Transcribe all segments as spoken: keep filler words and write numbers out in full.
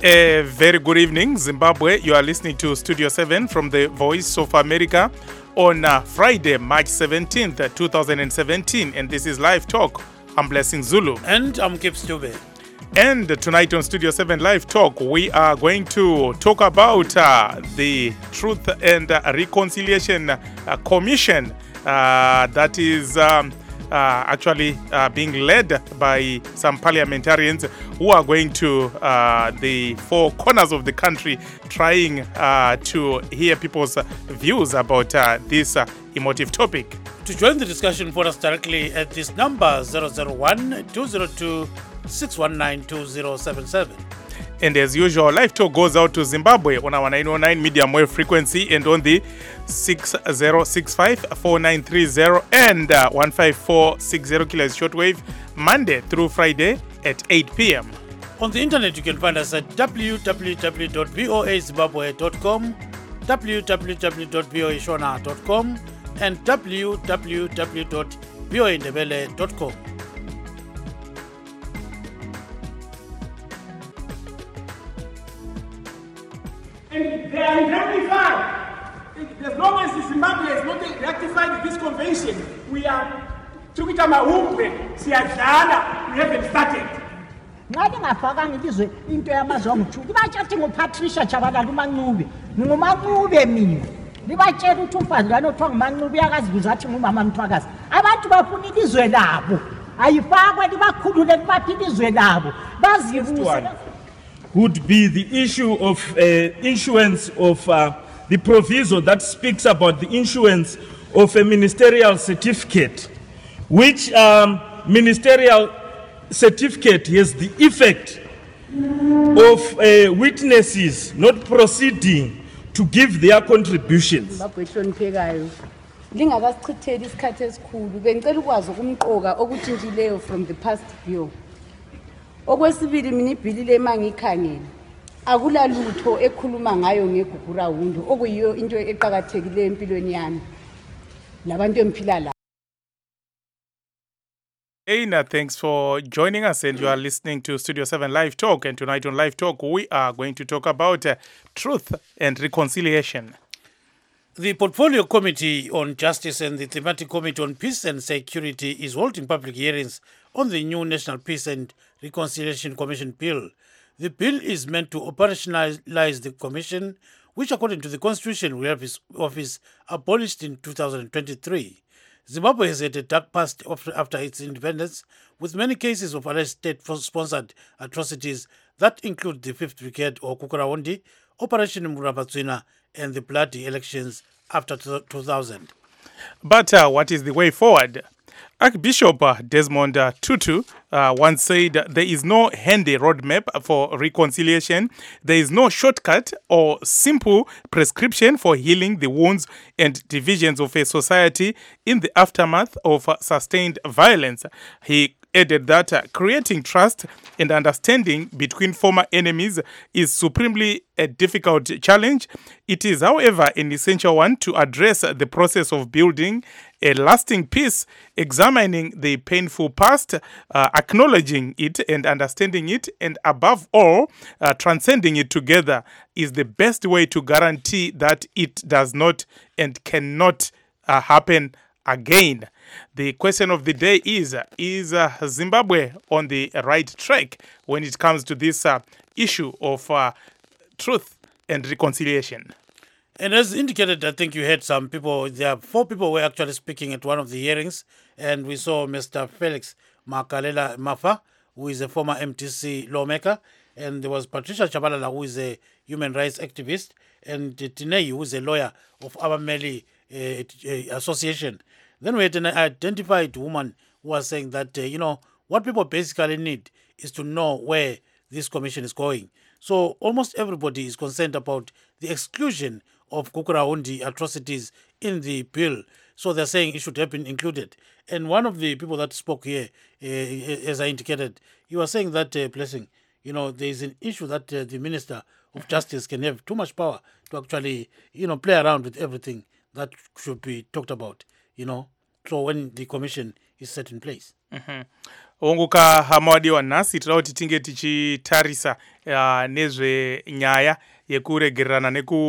A very good evening, Zimbabwe. You are listening to Studio seven from the Voice of America on uh, Friday, March seventeenth, twenty seventeen. And this is Live Talk. I'm Blessing Zulu. And I'm Kip Stube. And tonight on Studio seven Live Talk, we are going to talk about uh, the Truth and Reconciliation uh, Commission uh, that is um, uh, actually uh, being led by some parliamentarians who are going to uh, the four corners of the country trying uh, to hear people's views about uh, this uh, emotive topic. To join the discussion, phone us directly at this number zero zero one, two zero two, six one nine, two zero seven seven. And as usual, Live Talk goes out to Zimbabwe on our nine oh nine medium wave frequency and on the six zero six five, four nine three zero and uh, one five four six zero kilohertz shortwave, Monday through Friday at eight p.m. On the internet, you can find us at w w w dot voa zimbabwe dot com, w w w dot voa shona dot com, and w w w dot voa ndebele dot com. And they are rectified. As long as Zimbabwe has not ratified this convention, we are tukita mahumbe siyadlala, we haven't started. Ngani ngafakanga ilizwe into yamazomthu libatshathi nguPatricia Chabalala uMancube nguMancube mina libatshela ukuthi umfazana othiwa nguMancube yakazibuza athi ngumama Mthwakazi abantu bafuna ilizwe labo ayifakwe libakhulule libaphi ilizwe labo bazibuse. Would be the issue of uh, issuance of uh, the proviso that speaks about the issuance of a ministerial certificate, which um, ministerial certificate has the effect of uh, witnesses not proceeding to give their contributions. Lingakasichitheli isikhathi esikhulu bengicela ukwazi ukumqoka okutshintshileyo from the past bill. Okwesibili mina ibhili lemangikhangela akulalutho ekhuluma ngayo ngeGugu Rawundi okuyiyo into eqhakathekileyo empilweni yami labantu emphila la. Aina, thanks for joining us, and you are listening to Studio seven Live Talk. And tonight on Live Talk, we are going to talk about uh, truth and reconciliation. The Portfolio Committee on Justice and the Thematic Committee on Peace and Security is holding public hearings on the new National Peace and Reconciliation Commission bill. The bill is meant to operationalize the commission, which according to the Constitution will have its office abolished in two thousand twenty-three. Zimbabwe has had a dark past after its independence, with many cases of alleged state-sponsored atrocities that include the fifth Brigade or Gugu Rawundi, Operation Murabatsvina, and the bloody elections after two thousand. But uh, what is the way forward? Archbishop uh, Desmond uh, Tutu uh, once said there is no handy roadmap for reconciliation. There is no shortcut or simple prescription for healing the wounds and divisions of a society in the aftermath of uh, sustained violence. He added that uh, creating trust and understanding between former enemies is supremely a difficult challenge. It is, however, an essential one to address the process of building a lasting peace, examining the painful past, uh, acknowledging it and understanding it, and above all, uh, transcending it together is the best way to guarantee that it does not and cannot uh, happen again. The question of the day is, is uh, Zimbabwe on the right track when it comes to this uh, issue of uh, truth and reconciliation? And as indicated, I think you had some people, there are four people were actually speaking at one of the hearings, and we saw Mister Felix Makalela Mafa, who is a former M T C lawmaker, and there was Patricia Chabalala, who is a human rights activist, and Tinei, who is a lawyer of Abameli uh, Association. Then we had an identified woman who was saying that, uh, you know, what people basically need is to know where this commission is going. So almost everybody is concerned about the exclusion of Gugu Rawundi atrocities in the bill. So they're saying it should have been included. And one of the people that spoke here, uh, as I indicated, he was saying that, uh, Blessing, you know, there is an issue that uh, the Minister of Justice can have too much power to actually, you know, play around with everything that should be talked about, you know. So when the commission is set in place. Mm-hmm. ongoka hama wadiwa nhasi tinoda kuti tinge tichitarisa uh, nezvenyaya yekuregererana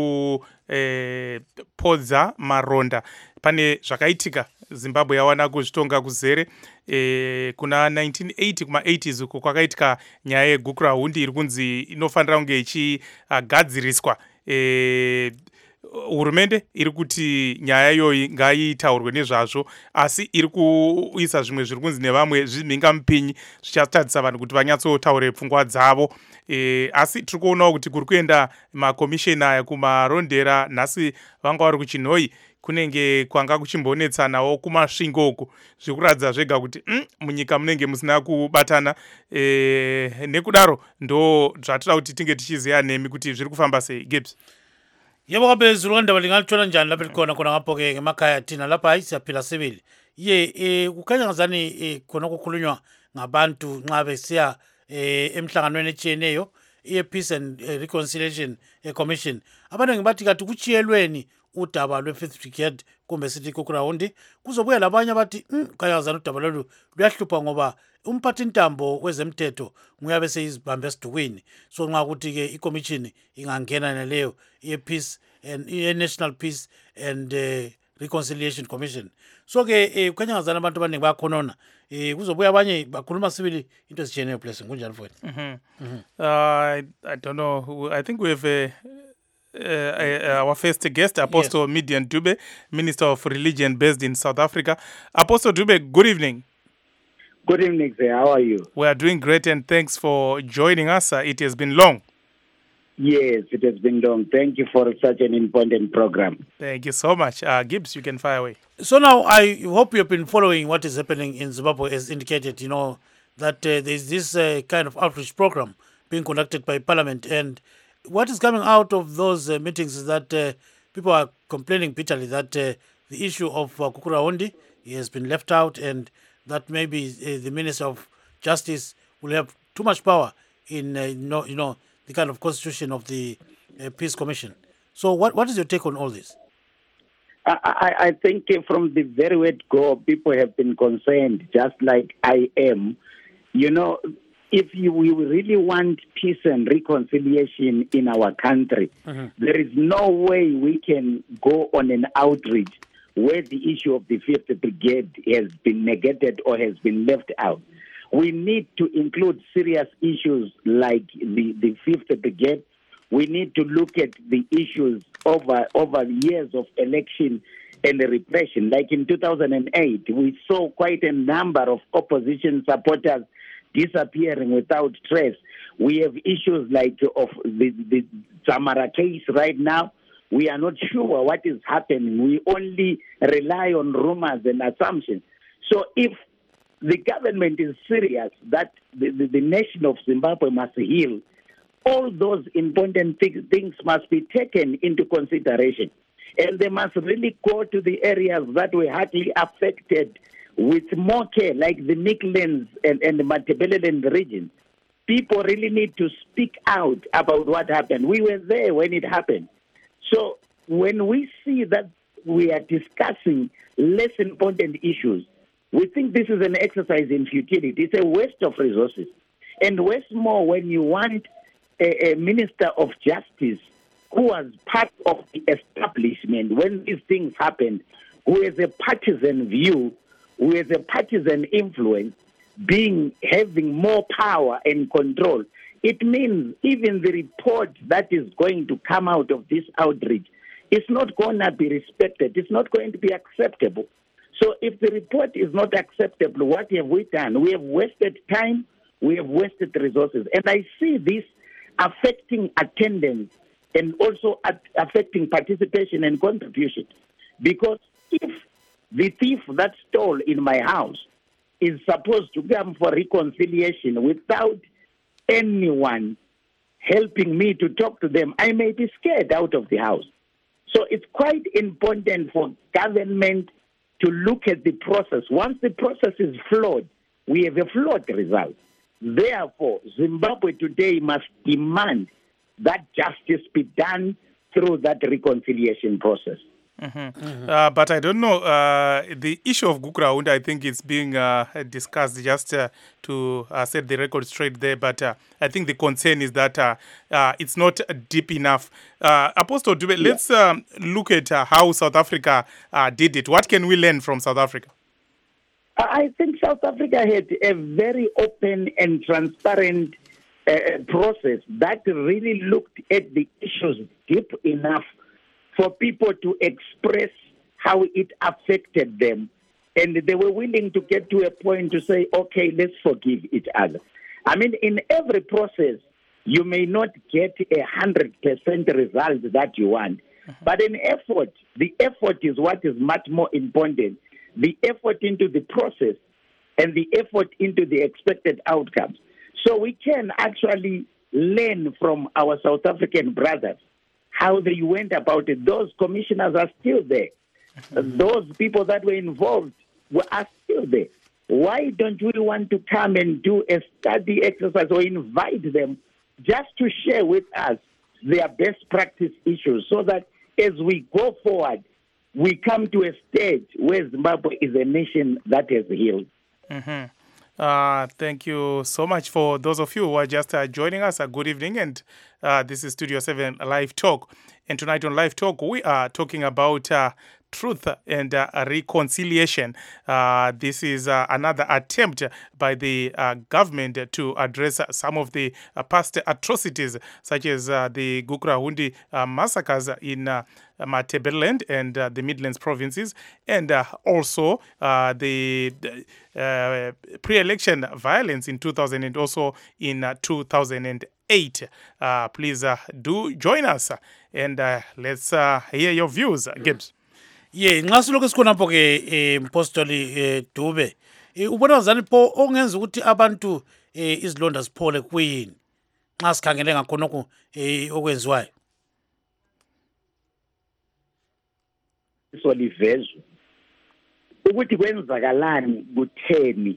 nekupodza eh, maronda. Pane zvakaitika Zimbabwe yawana kuzvitonga kuzere eh, kuna nineteen eighty kuma eighties uko kwakaitika nyaya yegukurahundi iri kunzi inofanira kunge ichigadziriswa. eh, hurumende iri kuti nyaya iyoyi ngaitaurwe nezvazvo, asi iri kuisa zvimwe zviri kunzi nevamwe zvimhingamupinyi zvichatadzisa vanhu kuti vanyatsotaure pfungwa dzavo. E, asi tiri kuonawo kuti kuri kuenda makomisheni aya kumarondera. Nhasi vanga vari kuchinhoi kunenge kwanga kuchimbonetsanawo kumasvingo uku, zviri kuratidza zvega kuti mm, munyika munenge musina kubatana. E, nekudaro ndo zvatoda kuti tinge tichiziva nemi kuti zviri kufamba sei. Gibbs. Yebo kabe Zululand balingalithola njani lapha likhona khona ngapho ke ngemakhaya thina lapha siyaphila sibili. Ye eh kukhanya ngazani eh, khona ukukhulunywa ngabantu nxa besiya eh, emhlanganweni etshiyeneyo i-Peace and eh, Reconciliation eh, Commission. Abaningi bathi kathi kuchiyelweni udaba lwe-Fifth Brigade kumbe sithi Gukurahundi, kuzobuya labanye abathi mm, khanya ngazani udaba lolu luyahlupha ngoba umphathi ntambo wezemthetho nguyabe seyizibambe esidukwini. So nxa ukuthi ke i-commission ingangena naleyo i-Peace and i-National Peace and uh, Reconciliation Commission. So ke eh, kukhanya ngazani abantu abaningi bayakhonona eh, kuzobuya abanye bakhuluma sibili into ezitshiyeneyo blessing kunjani mfowethu? Mm-hmm. Mm-hmm. uh, I don't know, I think we have a Uh, uh, our first guest, Apostle yes. Midian Dube, Minister of Religion based in South Africa. Apostle Dube, good evening. Good evening, sir. How are you? We are doing great, and thanks for joining us. Uh, it has been long. Yes, it has been long. Thank you for such an important program. Thank you so much. Uh, Gibbs, you can fire away. So now I hope you've been following what is happening in Zimbabwe as indicated, you know, that uh, there's this uh, kind of outreach program being conducted by Parliament, and what is coming out of those uh, meetings is that uh, people are complaining bitterly that uh, the issue of uh, Gukurahundi has been left out, and that maybe uh, the Minister of Justice will have too much power in, uh, you know, you know, the kind of constitution of the uh, Peace Commission. So what, what is your take on all this? I, I, I think from the very word go, people have been concerned, just like I am. You know, if you, we really want peace and reconciliation in our country, mm-hmm. there is no way we can go on an outreach where the issue of the Fifth Brigade has been negated or has been left out. We need to include serious issues like the, the Fifth Brigade. We need to look at the issues over, over years of election and repression. Like in two thousand eight, we saw quite a number of opposition supporters disappearing without trace. We have issues like of the, the Zamara case right now. We are not sure what is happening. We only rely on rumors and assumptions. So if the government is serious that the, the, the nation of Zimbabwe must heal, all those important th- things must be taken into consideration. And they must really go to the areas that were hardly affected with more care, like the Midlands and, and the Matabeleland region. People really need to speak out about what happened. We were there when it happened. So when we see that we are discussing less important issues, we think this is an exercise in futility. It's a waste of resources. And waste more when you want a, a minister of justice who was part of the establishment when these things happened, who has a partisan view, who has a partisan influence, being having more power and control. It means even the report that is going to come out of this outreach is not going to be respected. It's not going to be acceptable. So if the report is not acceptable, what have we done? We have wasted time, we have wasted resources. And I see this affecting attendance and also affecting participation and contribution. Because if the thief that stole in my house is supposed to come for reconciliation without anyone helping me to talk to them, I may be scared out of the house. So it's quite important for government to look at the process. Once the process is flawed, we have a flawed result. Therefore, Zimbabwe today must demand that justice be done through that reconciliation process. Mm-hmm. Uh, but I don't know, uh, the issue of Gukurahundi, I think it's being uh, discussed just uh, to uh, set the record straight there. But uh, I think the concern is that uh, uh, it's not deep enough. Uh, Apostle Dube, yeah. let's um, look at uh, how South Africa uh, did it. What can we learn from South Africa? I think South Africa had a very open and transparent uh, process that really looked at the issues deep enough for people to express how it affected them. And they were willing to get to a point to say, okay, let's forgive each other. I mean, in every process, you may not get a one hundred percent result that you want. Mm-hmm. But an effort, the effort is what is much more important. The effort into the process and the effort into the expected outcomes. So we can actually learn from our South African brothers how they went about it. Those commissioners are still there. Mm-hmm. Those people that were involved were, are still there. Why don't we want to come and do a study exercise or invite them just to share with us their best practice issues so that as we go forward, we come to a stage where Zimbabwe is a nation that has healed. Mm-hmm. Uh, thank you so much for those of you who are just uh, joining us. A good evening, and uh, this is Studio seven Live Talk. And tonight on Live Talk, we are talking about uh, truth and uh, reconciliation. Uh, this is uh, another attempt by the uh, government to address some of the uh, past atrocities, such as uh, the Gukurahundi uh, massacres in uh, Matabeleland and uh, the Midlands provinces, and uh, also uh, the uh, pre-election violence in two thousand and also in uh, two thousand eight. Uh, please uh, do join us and uh, let's uh, hear your views, Gibbs. Yeah, ngasiloko sikhonapho ke Mpostoli Dube. Ubona ngazani pho ongenza ukuthi abantu izilonda ziphole kuyini nxa sikhangele ngakhonokho okwenziwayo. Solivezwe ukuthi kwenzakalani kutheni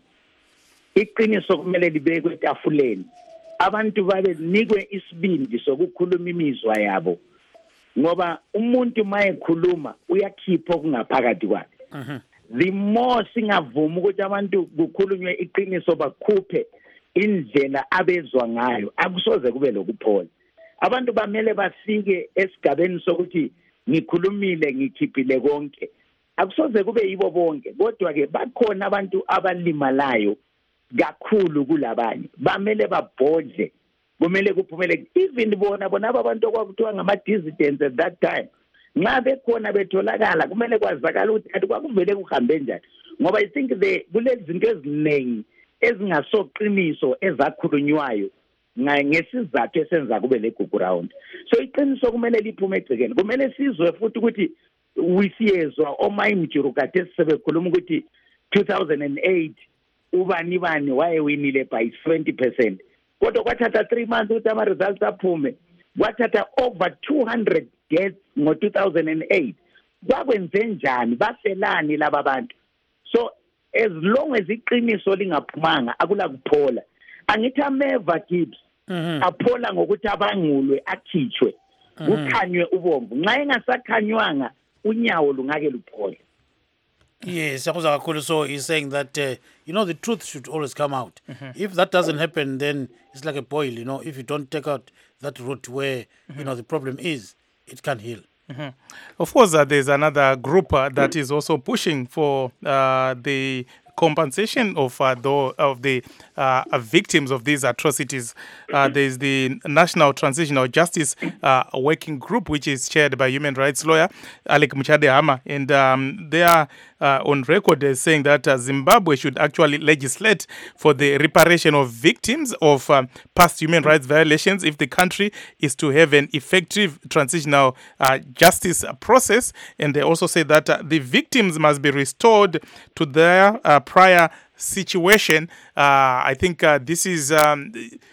iqiniso kumele libekwe etafuleni abantu babe nikwe isibindi sokukhuluma imizwa yabo ngoba umuntu mayekhuluma uyakhipha okungaphakathi kwakhe. The more singavuma ukuthi abantu kukhulunywe iqiniso bakhuphe indlela abezwa ngayo akusoze kube lokuphola. Abantu bamele bafike esigabeni sokuthi ngikhulumile ngikhiphile konke akusoze kube yibo bonke kodwa ke bakhona abantu abalimalayo kakhulu kulabanye bamele babhodle kumele kuphumele even bona bona abantu okwakuthiwa ngama dissidents at that time nxa bekhona betholakala kumele kwazakala ukuthi athi kwakuvele kuhambe njani ngoba I think the kulezinto eziningi ezingasoqiniso ezakhulunywayo ngesizathu esenza kube le Gukurahundi. So iqiniso kumele liphume egcekeni kumele sizwe futhi ukuthi wisiyezwa omayimjuru kade sisebekhuluma ukuthi two thousand eight ubani bani wayewinile by twenty percent kodwa kwathatha three months ukuthi ama results aphume kwathatha over two hundred deaths ngo two thousand eight kwakwenze njani bafelani laba bantu. So as long as iqiniso lingaphumanga akula kuphola angithi ameva Gibbs aphola ngokuthi abangulwe akhitshwe kukhanywe ubomvu nxa engasakhanywanga unyawo lungake luphole. Yes, so he's saying that uh, you know the truth should always come out. Mm-hmm. If that doesn't happen, then it's like a boil. You know, if you don't take out that root where mm-hmm. you know the problem is, it can heal. Mm-hmm. Of course, uh, there's another group uh, that is also pushing for uh, the compensation of uh, the of the uh, victims of these atrocities. Uh, there is the National Transitional Justice uh, Working Group, which is chaired by human rights lawyer Alec Muchadehama, and um, they are uh, on record as saying that uh, Zimbabwe should actually legislate for the reparation of victims of um, past human rights violations if the country is to have an effective transitional uh, justice process. And they also say that uh, the victims must be restored to their uh, prior situation. Uh, I think uh, this is um,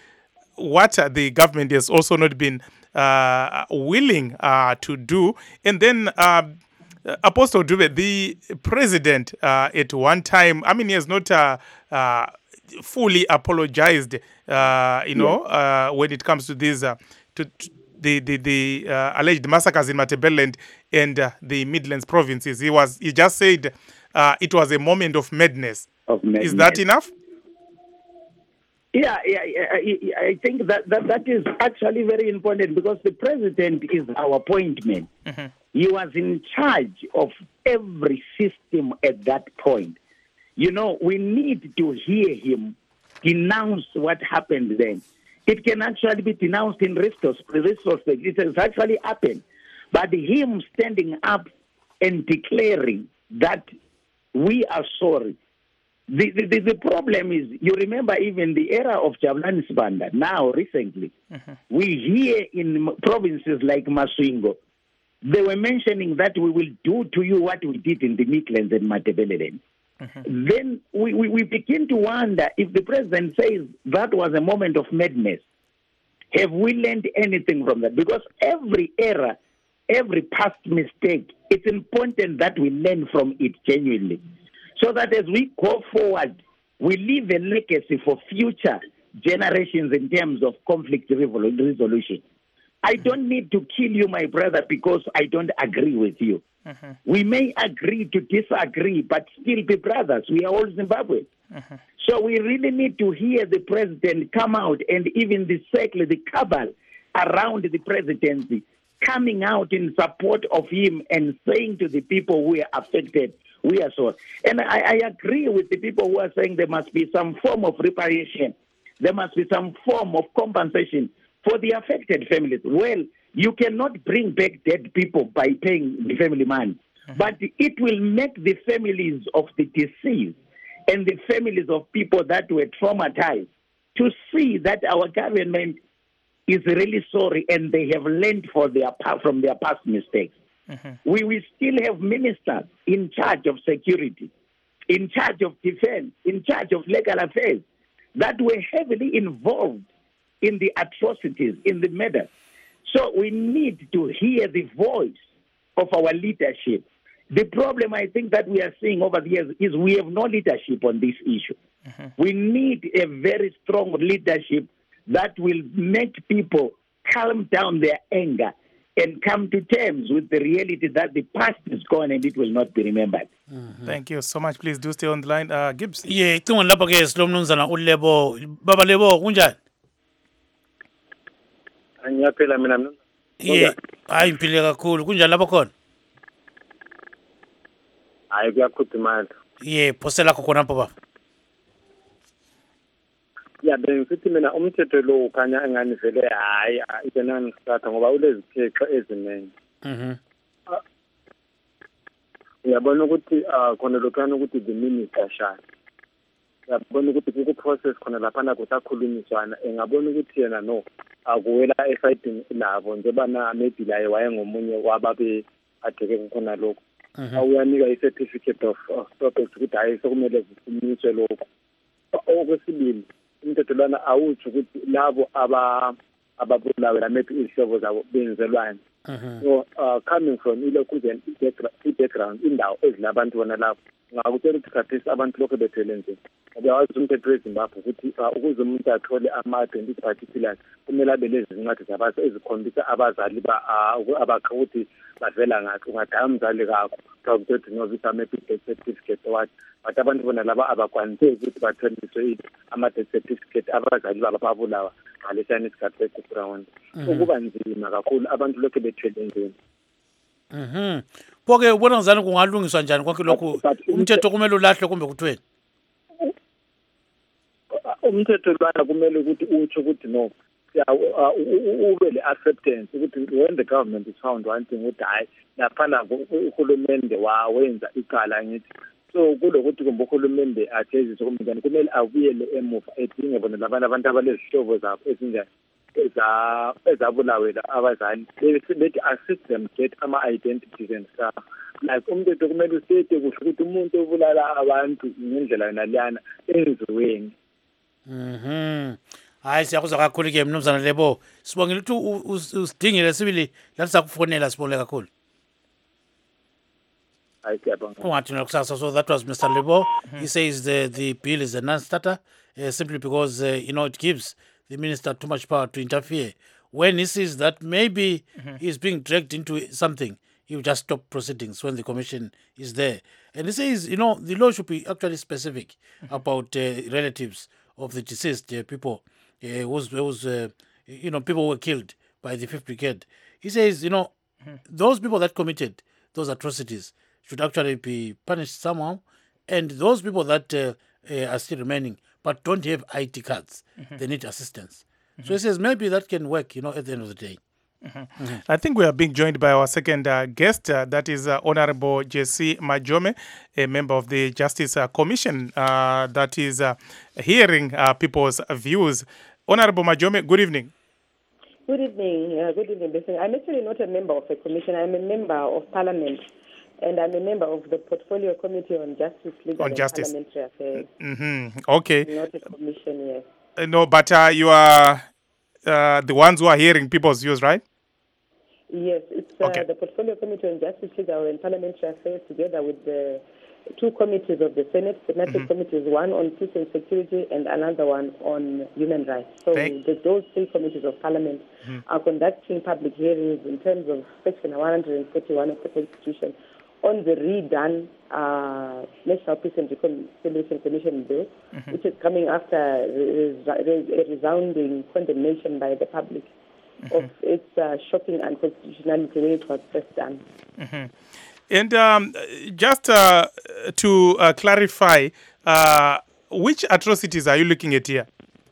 what uh, the government has also not been uh, willing uh, to do. And then uh, Apostle Dube, the president uh, at one time, I mean, he has not uh, uh, fully apologized, uh, you know, uh, when it comes to this, uh, to, to the the, the uh, alleged massacres in Matabeleland and uh, the Midlands provinces. He was he just said uh, it was a moment of madness. Of madness. Is that enough? Yeah, yeah, yeah, I think that, that that is actually very important because the president is our appointment. Mm-hmm. He was in charge of every system at that point. You know, we need to hear him denounce what happened then. It can actually be denounced in retrospect. It has actually happened. But him standing up and declaring that we are sorry. The, the, the problem is, you remember even the era of Jabulani Sibanda, now recently, mm-hmm. we hear in provinces like Masvingo, they were mentioning that we will do to you what we did in the Midlands and Matabeleland. Mm-hmm. Then we, we, we begin to wonder if the president says that was a moment of madness, have we learned anything from that? Because every era, every past mistake, it's important that we learn from it genuinely. So that as we go forward, we leave a legacy for future generations in terms of conflict resolution. I don't need to kill you, my brother, because I don't agree with you. Uh-huh. We may agree to disagree, but still be brothers. We are all Zimbabweans. Uh-huh. So we really need to hear the president come out, and even the circle, the cabal around the presidency, coming out in support of him and saying to the people who are affected, we are sorry. And I, I agree with the people who are saying there must be some form of reparation. There must be some form of compensation for the affected families. Well, you cannot bring back dead people by paying the family money. Mm-hmm. But it will make the families of the deceased and the families of people that were traumatized to see that our government is really sorry and they have learned for their, from their past mistakes. Mm-hmm. We will still have ministers in charge of security, in charge of defense, in charge of legal affairs that were heavily involved in the atrocities, in the murder. So we need to hear the voice of our leadership. The problem I think that we are seeing over the years is we have no leadership on this issue. Mm-hmm. We need a very strong leadership that will make people calm down their anger and come to terms with the reality that the past is gone and it will not be remembered. Mm-hmm. Thank you so much. Please do stay on the line. Uh, Gibbs. Yeah, icingwe lapha ke silomnumzana uLebo. Baba Lebo, kunjani? Angiyaphela mina mnumzana. Yeah, hayi impile kakhulu. Kunjani lapha khona? Hayi kuyakhuthumala. Yeah, phosela khona lapha baba. Ya bengithi mina umthetho lo ukhanya engani vele hayi ibena ngisatha ngoba ulezipheqo eziningi. Mhm. Uyabona ukuthi khona lokhana ukuthi the minister shaya. Uyabona ukuthi kuku process khona lapha na kusakhulumiswana engabona ukuthi yena no akuwela esayidini labo njengoba na maybe la wayengomunye wababe adeke khona lokho. Awuyanika i-certificate of stoppage ukuthi hayi sokumele zimiswe lokho. Okwesibili umthetho lana awuthi ukuthi labo aba ababulawe la maybe izihlobo zabo benzelwane. So uh, coming from ilokhu then i-background indawo ezilabantu bona lapho ngakutshela ukuthi khathesi abantu lokho bethele nje ngoba wazi umthetho weZimbabwe ukuthi ukuze umuntu athole ama-twenty particulars kumele abe lezi zincwadi zabantu ezikhombisa abazali abakha ukuthi bavela ngakho ungadaya umzali kakho ukuthi novisa maybe death certificate what but abantu bona laba abakwanise ukuthi batholiswe ama-death certificate abazali babo babulawa ngalesiyani isikhathi se-ground ukuba nzima kakhulu abantu lokho bethele nje. Mhm. Phoke ubona ngizani kungalungiswa njani konke lokho umthetho kumele ulahle kumbe kuthweni? Umthetho lwana kumele ukuthi uthi ukuthi no ube le acceptance ukuthi when the government is found one thing ukuthi hayi laphana uhulumende wawenza icala ngithi so kulokuthi kumbe uhulumende athezise kumntwana kumele abuyele emuva edinge bona labantu abantu abalezihlobo zabo ezinjani eza ezabulawe abazali bethi assist them get ama-identities and stuff like umthetho kumele usethe kuhle ukuthi umuntu obulala abantu ngendlela naliyana enziweni. Mhm. Hayi siyakuzwa kakhulu ke mnumzana Lebo. Sibongile ukuthi usidingile sibili la sizakufonela sibonge kakhulu. Hayi siyabonga. Ungathi nokusasa. So that was Mister Lebo. Mm-hmm. He says the the bill is a non-starter uh, simply because uh, you know it gives the minister too much power to interfere when he sees that maybe he's being dragged into something, he will just stop proceedings when the commission is there. And he says, you know, the law should be actually specific about uh, relatives of the deceased uh, people uh, whose, whose uh, you know, people were killed by the Fifth Brigade. He says, you know, those people that committed those atrocities should actually be punished somehow, and those people that uh, uh, are still remaining but don't have I D cards, they need assistance. So he says maybe that can work, you know, at the end of the day. I think we are being joined by our second uh, guest, uh, that is uh, Honorable Jessie Majome, a member of the Justice uh, Commission uh, that is uh, hearing uh, people's views. Honorable Majome, good evening. Good evening. Uh, good evening, Blessing. I'm actually not a member of a commission. I'm a member of Parliament, and I'm a member of the Portfolio Committee on Justice, Legal On and Justice. Parliamentary Affairs. Mm-hmm. Okay. Not a commission, yes. Uh, no, but uh, you are uh, the ones who are hearing people's views, right? Yes, it's uh, Okay. the Portfolio Committee on Justice, Legal and Parliamentary Affairs, together with the two committees of the Senate, thematic committees, one on peace and security and another one on human rights. So Thank- the, those three committees of Parliament are conducting public hearings in terms of Section one hundred forty-one of the Constitution on the redone uh, National Peace and Reconciliation Commission Bill, which is coming after a a resounding condemnation by the public of its uh, shocking unconstitutionality when it was first done. And um, just uh, to uh, clarify, uh, which atrocities are you looking at here?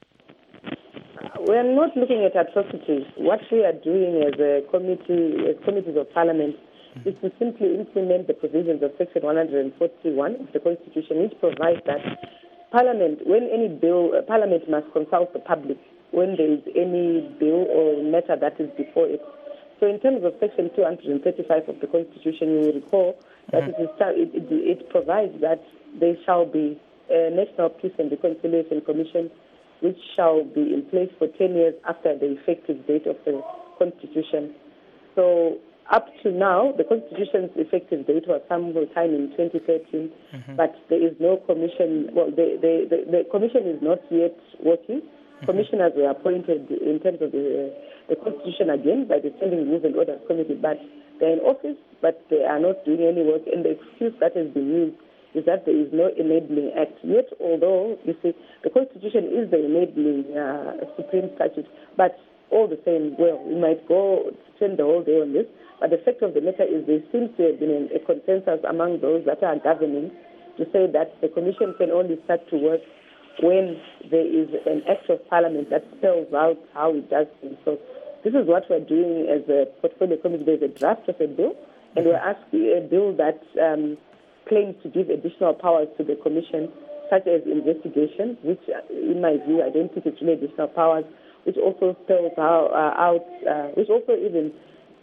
We are not looking at atrocities. What we are doing as a committee, as committees of Parliament, is to simply implement the provisions of Section one hundred forty-one of the Constitution, which provides that Parliament, when any bill, uh, Parliament must consult the public when there is any bill or matter that is before it. So in terms of Section two hundred thirty-five of the Constitution, you will recall that it, is, it, it, it provides that there shall be a National Peace and Reconciliation Commission which shall be in place for ten years after the effective date of the Constitution. So up to now, the Constitution's effective date was sometime in twenty thirteen, but there is no commission. Well, the, the, the, the commission is not yet working. Commissioners were appointed in terms of the, the Constitution again by the Standing Rules and Orders Committee, but they're in office, but they are not doing any work. And the excuse that has been used is that there is no enabling act. Yet, although, you see, the Constitution is the enabling uh, supreme statute, but all the same, well, we might go spend the whole day on this, but the fact of the matter is there seems to have been a consensus among those that are governing to say that the Commission can only start to work when there is an act of Parliament that spells out how it does things. So this is what we're doing as a portfolio committee. There's a draft of a bill, and we're asking a bill that um, claims to give additional powers to the Commission, such as investigation, which, in my view, I don't think it's really additional powers, which also spells how, uh, out, uh, which also even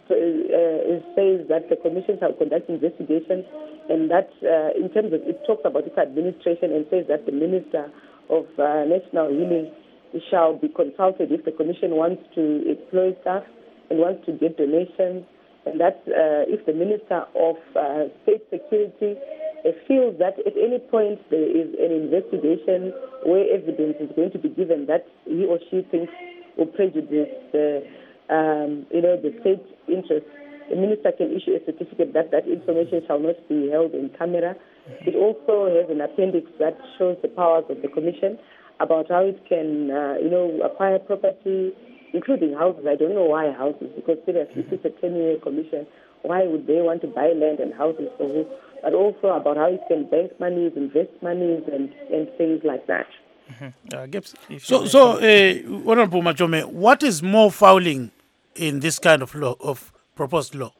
uh, says that the Commission shall conduct investigations, and that uh, in terms of, it talks about its administration and says that the Minister of uh, National Healing shall be consulted if the Commission wants to employ staff and wants to get donations, and that uh, if the Minister of uh, State Security uh, feels that at any point there is an investigation where evidence is going to be given that he or she thinks will prejudice the, um, you know, the state interest, the Minister can issue a certificate that that information shall not be held in camera. It also has an appendix that shows the powers of the Commission about how it can, uh, you know, acquire property, including houses. I don't know why houses, because seriously, if it's a ten-year commission, why would they want to buy land and houses for who? But also about how it can bank monies, invest monies, and, and things like that. Uh, Gibbs, if So, you- so uh, Honorable Majome, what is more fouling in this kind of law, of proposed law?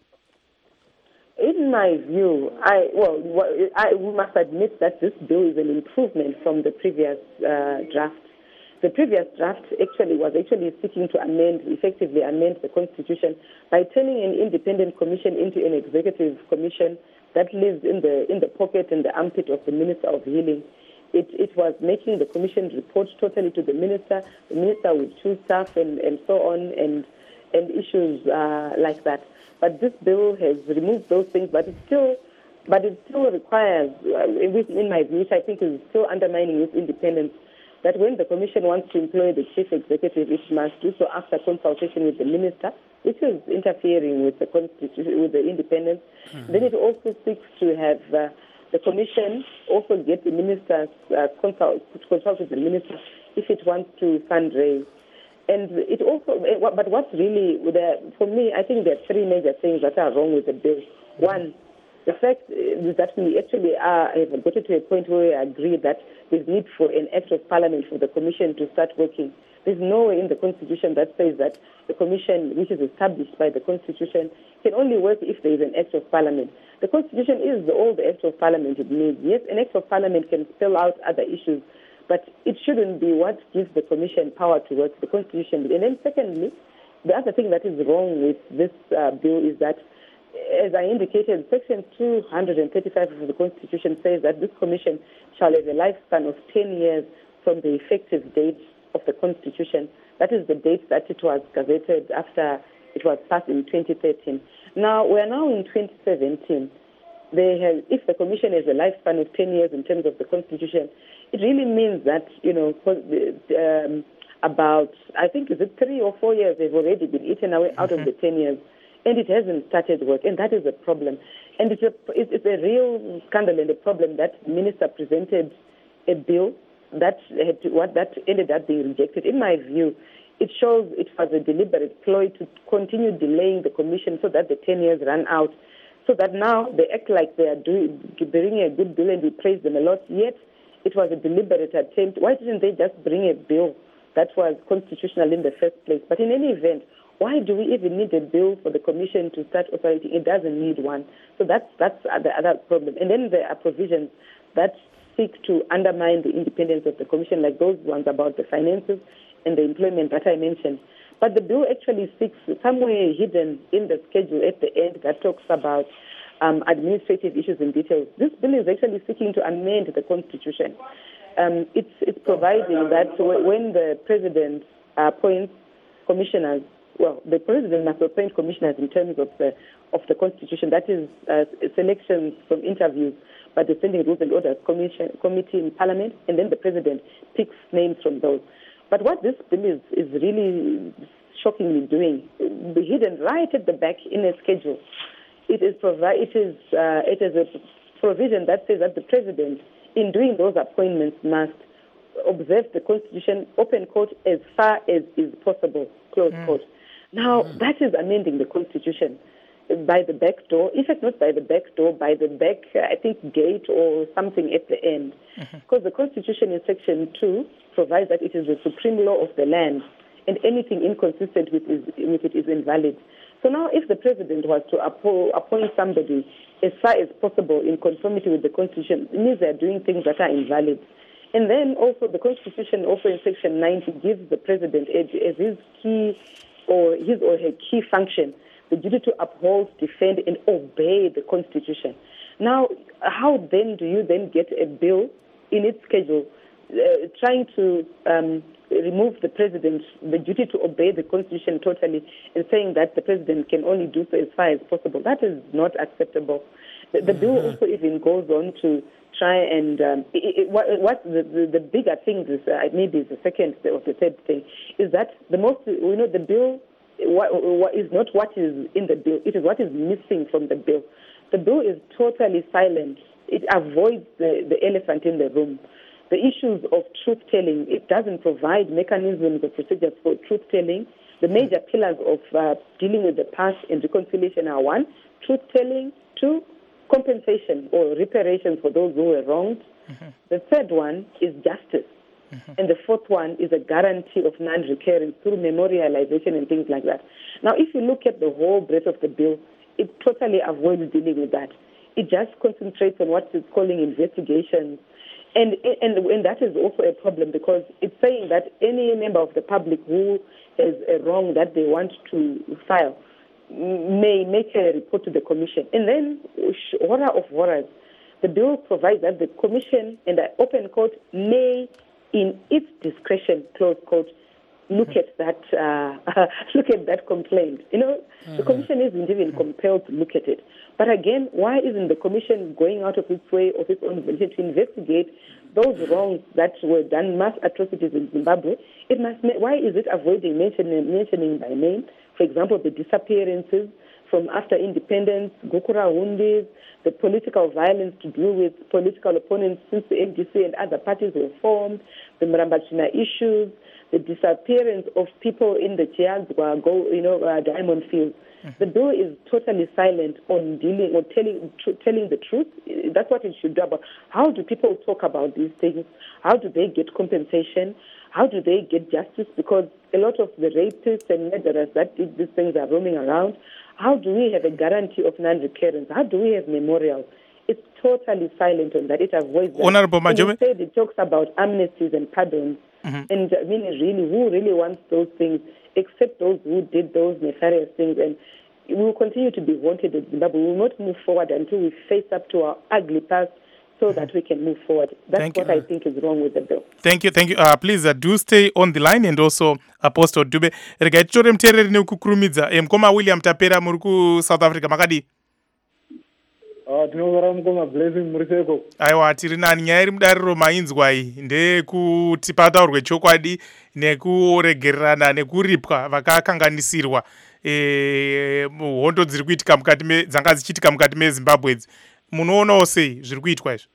In my view, I well, wha- I, we must admit that this bill is an improvement from the previous uh, draft. The previous draft actually was actually seeking to amend, effectively amend the Constitution by turning an independent commission into an executive commission that lives in the in the pocket and the armpit of the Minister of Healing. It, it was making the commission report totally to the minister. The minister would choose staff and, and so on, and and issues uh, like that. But this bill has removed those things, but it still, but it still requires, uh, in my view, which I think is still undermining its independence, that when the Commission wants to employ the Chief Executive, it must do so after consultation with the Minister, which is interfering with the constitution, with the independence. Mm-hmm. Then it also seeks to have uh, the Commission also get the Ministers, uh, consult, consult with the Minister if it wants to fundraise. And it also, but what's really, for me, I think there are three major things that are wrong with the bill. One, the fact is that we actually are, have got to a point where we agree that there's need for an act of parliament for the Commission to start working. There's nowhere in the Constitution that says that the Commission, which is established by the Constitution, can only work if there is an act of parliament. The Constitution is all the act of parliament it needs. Yes, an act of parliament can spell out other issues, but it shouldn't be what gives the Commission power to work, the Constitution. And then secondly, the other thing that is wrong with this uh, bill is that, as I indicated, Section two hundred thirty-five of the Constitution says that this Commission shall have a lifespan of ten years from the effective date of the Constitution. That is the date that it was gazetted after it was passed in twenty thirteen. Now, we are now in twenty seventeen. They have, if the Commission has a lifespan of ten years in terms of the Constitution, it really means that, you know, um, about, I think, is it three or four years they've already been eaten away out mm-hmm. of the ten years. And it hasn't started work, and that is a problem. And it's a, it's a real scandal and a problem that the minister presented a bill that had to, what that ended up being rejected. In my view, it shows it was a deliberate ploy to continue delaying the Commission so that the ten years run out, so that now they act like they are doing, bringing a good bill, and we praise them a lot. Yet it was a deliberate attempt. Why didn't they just bring a bill that was constitutional in the first place? But in any event, why do we even need a bill for the Commission to start operating? It doesn't need one. So that's that's the other problem. And then there are provisions that seek to undermine the independence of the Commission, like those ones about the finances and the employment that I mentioned. But the bill actually seeks, somewhere hidden in the schedule at the end, that talks about um, administrative issues and details. This bill is actually seeking to amend the Constitution. Um, it's, it's providing that when the President appoints commissioners, well, the President must appoint commissioners in terms of the of the Constitution. That is uh, selections from interviews by the Standing Rules and Orders Commission, Committee in Parliament, and then the President picks names from those. But what this bill is, is really shockingly doing, the hidden right at the back in a schedule, it is, provi- it is, uh, it is a provision that says that the President, in doing those appointments, must observe the Constitution, open quote, as far as is possible, close mm. quote. Now, mm. that is amending the Constitution by the back door, in fact, not by the back door, by the back, I think, gate or something at the end. Mm-hmm. Because the Constitution in Section two provides that it is the supreme law of the land, and anything inconsistent with, is, with it is invalid. So now if the President was to appo- appoint somebody as far as possible in conformity with the Constitution, it means they are doing things that are invalid. And then also the Constitution, also in Section ninety, gives the President as, as his key or his or her key function the duty to uphold, defend, and obey the Constitution. Now, how then do you then get a bill in its schedule uh, trying to um, remove the President, the duty to obey the Constitution totally, and saying that the President can only do so as far as possible? That is not acceptable. The, the mm-hmm. bill also even goes on to try and um, it, it, what, what the, the, the bigger thing is, uh, maybe is the second or the third thing, is that the most, you know, the bill what, what is not what is in the bill, it is what is missing from the bill. The bill is totally silent. It avoids the, the elephant in the room. The issues of truth-telling, it doesn't provide mechanisms or procedures for truth-telling. The major pillars of uh, dealing with the past and reconciliation are one, truth-telling, two, compensation or reparations for those who were wronged. Mm-hmm. The third one is justice. Mm-hmm. And the fourth one is a guarantee of non-recurrence through memorialization and things like that. Now, if you look at the whole breadth of the bill, it totally avoids dealing with that. It just concentrates on what it's calling investigations. And, and, and that is also a problem because it's saying that any member of the public who has a wrong that they want to file may make a report to the Commission. And then, horror of horrors, the bill provides that the Commission, and I open quote, may, in its discretion, close quote, look at that uh, look at that complaint. You know, mm-hmm. the commission isn't even compelled to look at it. But again, why isn't the commission going out of its way, of its own volition, to investigate those wrongs that were done, mass atrocities in Zimbabwe? It must. Why is it avoiding mentioning, mentioning by name? For example, the disappearances from after independence, Gukura Hundis, the political violence to do with political opponents since the M D C and other parties were formed, the Mrambachina issues, the disappearance of people in the Chiazwa, you know, uh, diamond fields. Mm-hmm. The bill is totally silent on dealing or telling tr- telling the truth. That's what it should do. About how do people talk about these things? How do they get compensation? How do they get justice? Because a lot of the rapists and murderers that did these things are roaming around. How do we have a guarantee of non-recurrence? How do we have memorials? It's totally silent on that. It avoids that. Honorable Majome. Instead, it talks about amnesties and pardons. Mm-hmm. And I mean, really, who really wants those things, except those who did those nefarious things? And we will continue to be wanted in Zimbabwe. We will not move forward until we face up to our ugly past, so that we can move forward. That's thank what you. I think is wrong with the bill. Thank you, thank you. Uh, please uh, do stay on the line, and also Apostle Dube. Rega chore mterere ne kukurumidza. Mkoma William Tapera muri ku South Africa makadi. Ah, tinovara mukoma blessing muri seko. Aiwa, tiri nani nyaya iri mudariro mainzwa iyi ndekuti pataurwe chokwadi nekuregererana nekuripwa vakakanganisirwa e, hondo dziri kuitika mukati me dzanga dzichiitika mukati meZimbabwe idzi. Munoonawo sei zviri kuitwa izvo?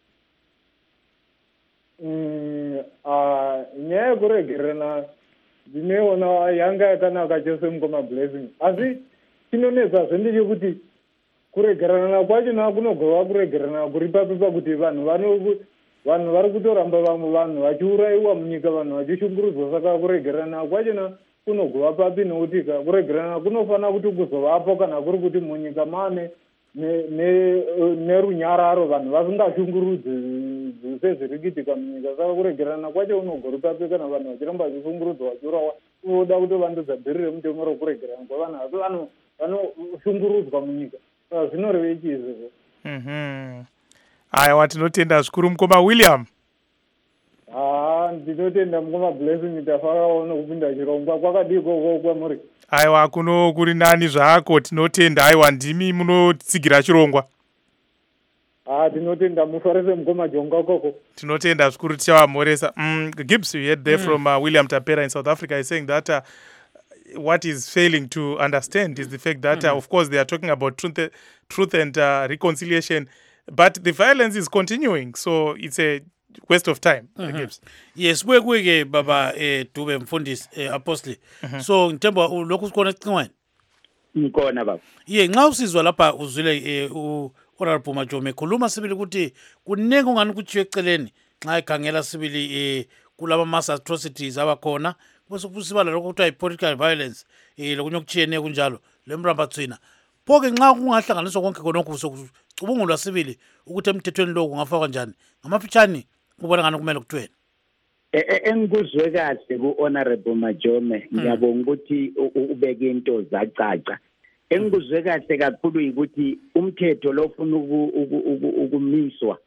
Mm, ah, nyaya yekuregererana ndinoona yanga yakanaka chose mukoma blessing. Asi chinonetsa zvendeye kuti kuregerana kwachona kunogova kuregerana kuri papi pakuti vanhu vano vanhu vari kutoramba vamwe vanhu vachiurayiwa munyika, vanhu vachishungurudzwa. Saka kuregerana kwachona kunogova papi nokuti kuregerana kunofana kuti kuzovapo kana kuri kuti munyika mane nerunyararo vanhu vasingashungurudzi sezviri kuitika munyika. Saka kuregerana kwacho kunogori papi kana vanhu vachiramba vachishungurudzwa vachiurawa. Unoda kutovandudzwa dhiri remutemo rokuregerana kwavanhu asi vanhu vanoshungurudzwa munyika. Zvinorevei izvozvo? Mhm. Aiwa, tinotenda zvikuru mukoma William. Ah, ndinotenda mukoma blessing tafarawo nokupinda chirongwa kwakadii koko kwamuri. Aiwa, kuno kuri nani zvako, tinotenda. Aiwa, ndimi munotsigira chirongwa. Ah, tinotenda mufarese mukoma jonga koko. Tinotenda zvikuru tichavamhoresa. Mm, Gibbs, you heard there mm. from uh, William Tapera in South Africa is saying that uh, what is failing to understand is the fact that, mm-hmm. uh, of course, they are talking about truth, truth and uh, reconciliation, but the violence is continuing. So it's a waste of time. Mm-hmm. Yes, we're going Baba Dube Mfundisi eh, Apostle. Mm-hmm. So in terms of local connect one. Nkona baba. Yeah, nxa usizwa lapha uzwile eh, u Honorable Majome khuluma sibili ukuthi kunenge ngani kuchiwe eceleni nxa ekhangela sibili eh kulaba mass atrocities abakhona. Bese kusibala lokuthi ay political violence eh lokunye okuchiyene kunjalo lemrambatsina phoke nxa kungahlanganiswa konke konke sokucubungulwa sibili ukuthi emthethweni lo kungafakwa kanjani ngamafitshani kubona ngani kumele kuthweni engikuzwe kahle ku Honorable Majome ngiyabonga ukuthi ubeke into zacaca. Engikuzwe kahle kakhulu ukuthi umthetho lo ufuna ukumiswa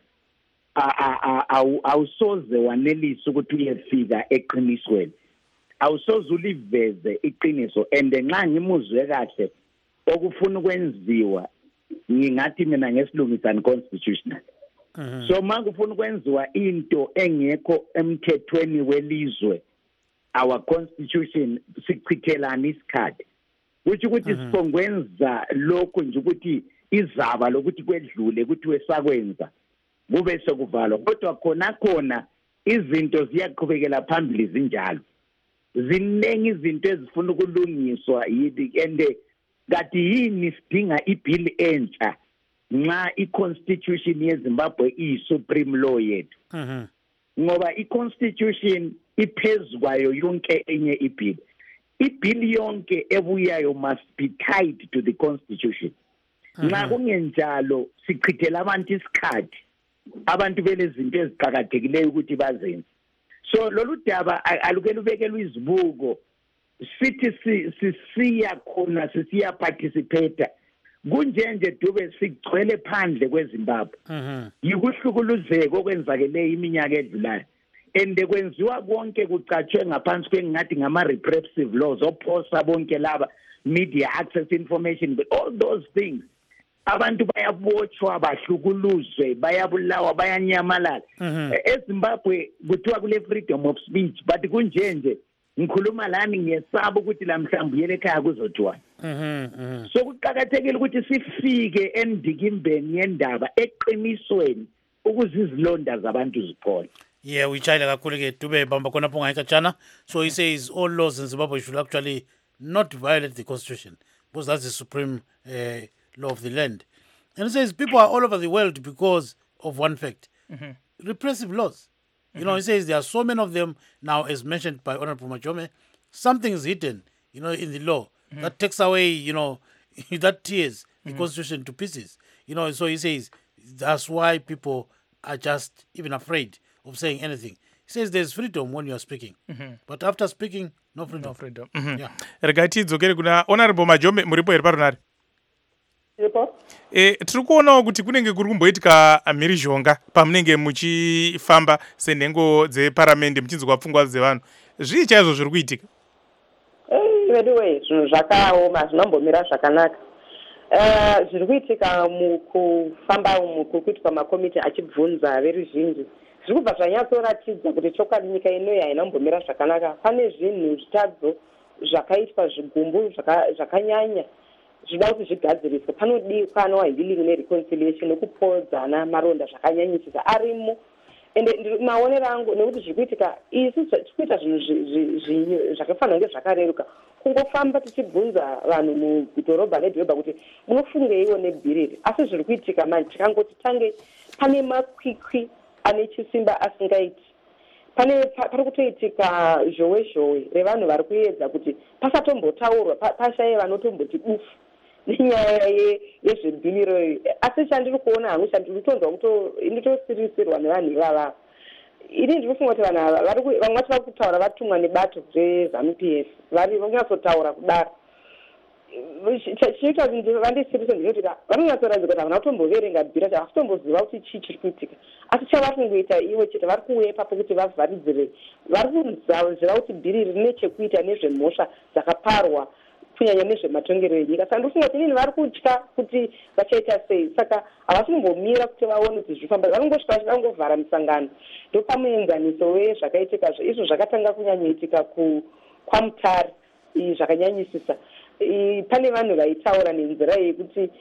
awusoze wanelisa ukuthi uyefika eqinisweni. Awusoze uliveze iqiniso and nxa ngimuzwe kahle okufuna ukwenziwa ngingathi mina ngesilungisa unconstitutional. Mm-hmm. So makufuna ukwenziwa into engekho emthethweni welizwe our constitution sichithelana isikhathi ukuthi ukuthi sifongwenza lokho nje ukuthi izaba lokuthi kwedlule ukuthi wesakwenza kube sokuvalwa kodwa khona khona izinto ziyaqhubekela phambili zinjalo. Ziningi izinto ezifuna ukulungiswa yidi ende kati yini sidinga ibill entsha nxa iconstitution yeZimbabwe iyisupreme law yethu. Mhm. Ngoba iconstitution iphezukwayo yonke enye ibill. Ibill yonke ebuyayo must be tied to the constitution. Nxa kungenjalo sichithela abantu isikhathi abantu belezinto eziqhakathekileyo ukuthi bazenze. So lolu daba alukele ubekelwe izibuko sithi sisiya khona sisiya participate kunjenje Dube sigcwele phandle kweZimbabwe. Mhm. Yikuhlukuluzeka okwenzakele iminyaka edlulayo. ende kwenziwa konke kucatshwe ngaphansi kwengathi ngama-repressive laws ophosa bonke laba media access information, but all those things abantu bayabotshwa bahlukuluzwe bayabulawa bayanyamalala. eZimbabwe kuthiwa kule freedom of speech, but kunje nje ngikhuluma lani ngiyesaba ukuthi la mhlawumbe yele ekhaya kuzothiwa. So kuqakathekile ukuthi sifike endikimbeni yendaba eqinisweni ukuze izilonda zabantu ziphole. Yeah, we chayela kakhulu ke Dube bamba khona ponga ikachana. So he says all laws in Zimbabwe should actually not violate the constitution because that's the supreme uh, law of the land. And he says people are all over the world because of one fact. Mm-hmm. Repressive laws. You know, he says there are so many of them now, as mentioned by Honorable Machome. Something is hidden, you know, in the law mm-hmm. that takes away, you know, that tears the mm-hmm. constitution to pieces. You know, so he says that's why people are just even afraid of saying anything. He says there's freedom when you are speaking, mm-hmm. but after speaking, no freedom. No freedom. Mm-hmm. Yeah. Regati dzokere kuna Honorable Majome muripo iri parunari. Iripo? Eh, tiri kuonawo kuti kunenge kuri kumboitika mhirizhonga pamunenge muchifamba senhengo dzeparamende muchinzwa pfungwa dzevanhu. Zvii chaizvo zviri kuitika? Eh, anyway, zvinhu zvakaoma zvinombomira zvakanaka. Eh, zviri kuitika mukufamba umu kuitwa makomiti achibvunza veruzhinji. Zviri kubva zvanyatsoratidza kuti chokwadi nyika inoyi haina kumbomira zvakanaka. Pane zvinhu zvitadzo zvakaitwa zvigumbu zvakanyanya zvida kuti zvigadziriswe. Panodikanwa healing nereconciliation nekupodzana maronda zvakanyanyisisa arimo. Ende maonero angu nekuti zviri kuitika isu tikuita zvinhu zvakafanana ngezvakareruka. Kungofamba tichibvunza vanhu mudhorobha nedhorobha kuti munofungeiwo nebhiriri. Asi zviri kuitika manje tikangoti tange pane makwikwi ane chisimba asingaiti. Pane pari kutoitika zhowe zhowe revanhu vari kuedza kuti pasatombotaurwa pashaye vanotomboti bufu nenyaya yezvebhiliro. Asi chandiri kuona hangu chandiritonzwa nditosirisirwa nevanhu ivava. Ini ndinofunga kuti vanhu ava vamwe vacho vari kutaura vatumwa nebato reZANU-P F vari vanyatsotaura kudaro. Chinoita kuti vandisirisa ndinoti vanonyatsoratidza kuti havana kutomboverenga bhira havasitomboziva kuti chii chiri kuitika. Asi chavari kungoita ivo chete vari kuuya ipapo kuti vavharidzire. Vari kuziva kuti bhiri rine chekuita nezvemhosva dzakaparwa kunyanya nezvematongerero enyika. Saka ndofunga kuti inini vari kutya kuti vachaita sei. Saka havasi kumbomira kuti vaone kuti zvifamba. Vanongosvika vachida kungovhara misangano. Ndopamuenzaniso wezvakaitika izvo zvakatanga kunyanyoitika kwaMutare zvakanyanyisisa. Pane vanhu vaitaura nenzira yekuti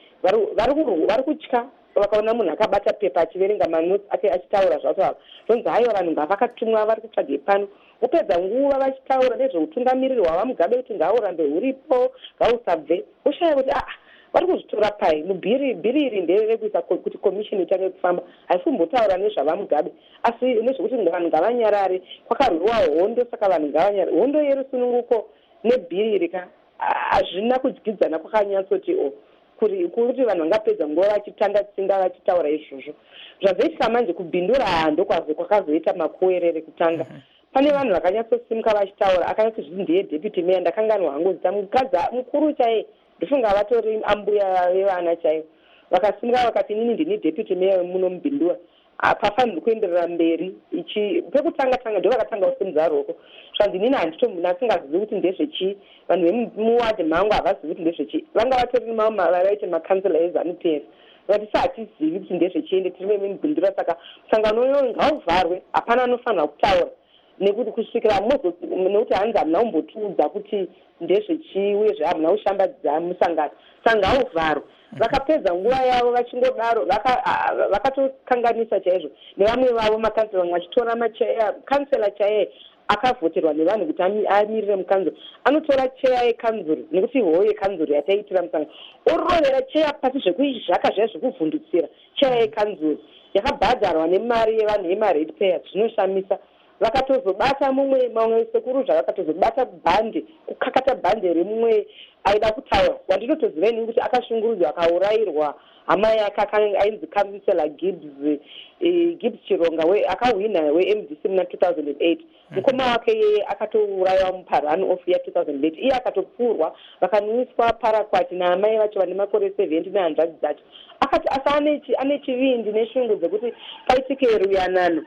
vari kutya vakaona munhu akabata pepa achiverenga manotsi ake achitaura zvacho ava. Zvonzi haiwa vanhu ngavakatumwa vari kutsvage pano. Vopedza nguva vachitaura nezveutungamiriri hwavaMugabe kuti ngaurambe huripo ngausabve. Voshaya kuti ah vari kuzvitora pai mubhiri bhiri iri nderekuisa kuti komishini itange kufamba. Haisi kumbotaura nezvavaMugabe asi nezvekuti vanhu ngavanyarare. Kwakarwiwa hondo saka vanhu ngavanyarare. Hondo yerusununguko nebhiri iri ka hazvina kudyidzana kwakanyatsoti o kuti vanhu vangapedza nguva vachitanga tsinga vachitaura izvozvo. Zvazoitika manje kubhindura hando kwazvo kwakazoita makuwerere kutanga. Pane vanhu vakanyatsosimuka vachitaura akanyati zviti ndiye deputy mayor ndakanganwa hangu zita mukadzi mukuru chaiye ndofunga vatori ambuya vevana chaivo. Vakasimuka vakati inini ndini deputy mayor muno mubhindura pafanirwa kuenderera mberi ichi pekutanga tanga ndo vakatanga kusimudza roko. Zvanzi inini handinasingazivi kuti ndezvechii. Vanhu vemuwadi mangu havazivi kuti ndezvechii. Vanga vatori vaiti makansela eZANU-P F vati sahatizivi kuti ndezvechiende tiri vemubhindura. Saka musangano uyoyo ngauvharwe hapana anofanira kutaura nekuti kusvikira nekuti hanzi hamuna kumbotiudza kuti ndezvechii uyezve hamuna kushambadza musangano. Saka ngauvharwe. Vakapedza nguva yavo vachingodaro vakatokanganisa chaizvo nevamwe vavo makansela vamwe vachitora macheya. Kansela chaiye akavhoterwa nevanhu kuti amirire mukanzuro anotora cheya yekanzuro nekuti hoyo yekanzuro yataiitira musangano orovera cheya pasi zvekuizvaka zvaya zvekuvhundutsira. Cheya yekanzuro yakabhadharwa nemari yevanhu yemared payers zvinoshamisa. Vakatozobata mumwe mamwe sekuru zvavakatozobata bhande kukakata bhande remumwe aida kutaura wandinotoziveni kuti akashungurudzwa akaurayirwa hama yake ainzi kansela Gibbs Gibbs Chironga akahwina we-M D C muna two thousand eight. Mukoma wake yeye akatourayiwa muparun off ya two thousand eight. Iye akatopfurwa vakanwiswa parakwati naamai vacho vane makore seventy nehanzvadzi dzacho. Akati asa ane chivindi neshungu dzekuti paitike ruyanano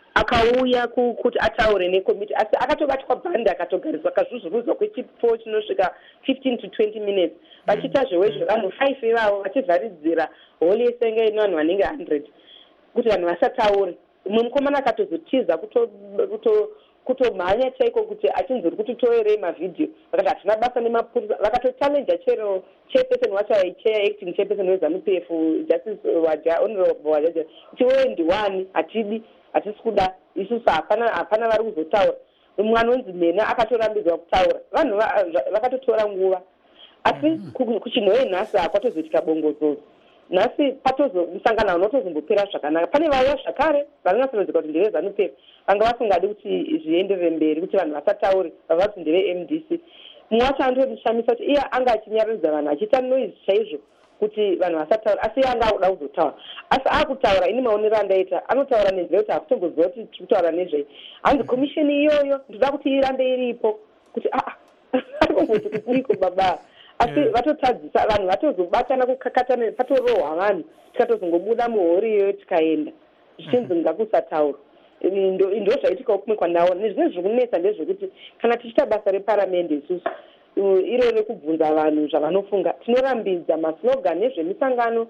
akauya ku- kuti ataure nekomiti asi akatobatwa bhandi akatogariswa kazvuzvurudzwa kwechipo chinosvika fifteen to twenty minutes vachiita zvewezvo vanhu five ivavo vachivharidzira holi yesenge ino vanhu vanenge one hundred kuti vanhu vasataure mumwe mukomana akatozotiza kuto- kuto- kutomhanya chaiko kuti achinzori kuti toerei mavhidhiyo vakati hatina basa nemapurisa vakatochalenja chero chairperson wacho aicheya acting chairperson weZANU P F justice waja honorable wajaja kuti wewe ndiwani hatidi hatisi kuda isusu hapana hapana vari kuzotaura mumwe anonzi mena akatorambidzwa kutaura vanhu va- va- vakatotora nguva asi ku- kuchinhoye nhasi hakwatozoitika bongozozo nhasi patozo musangano unotozombopera zvakanaka pane vaya zvakare vanonyatsononzeka kuti ndeve ZANU P F vanga vasingadi kuti zvienderere mberi kuti vanhu vasataure vavati ndeve M D C mumwe wacho andomushamisa kuti iye anga achinyaradza vanhu achiita noise chaizvo kuti vanhu vasataura asi iye anga akuda kuzotaura asi akutaura ini maonero andaita anotaura nenzira kuti hakutomboziva kuti tiri kutaura nezvei hanzi komishini iyoyo ndoda kuti irambe iripo kuti aa arikomboti kudiko baba asi vatotadzisa vanhu vatozobatana kukakatana patorohwa vanhu tikatozongobuda muhori iyoyo tikaenda zvichinzi ngakusataura ndo ndo zvaitika kumwe kwandaona nezvimwe zviri kunetsa ndezvekuti kana tichiita basa reparamende isusu uh, iro rekubvunza vanhu zvavanofunga tinorambidza maslogan nezvemisangano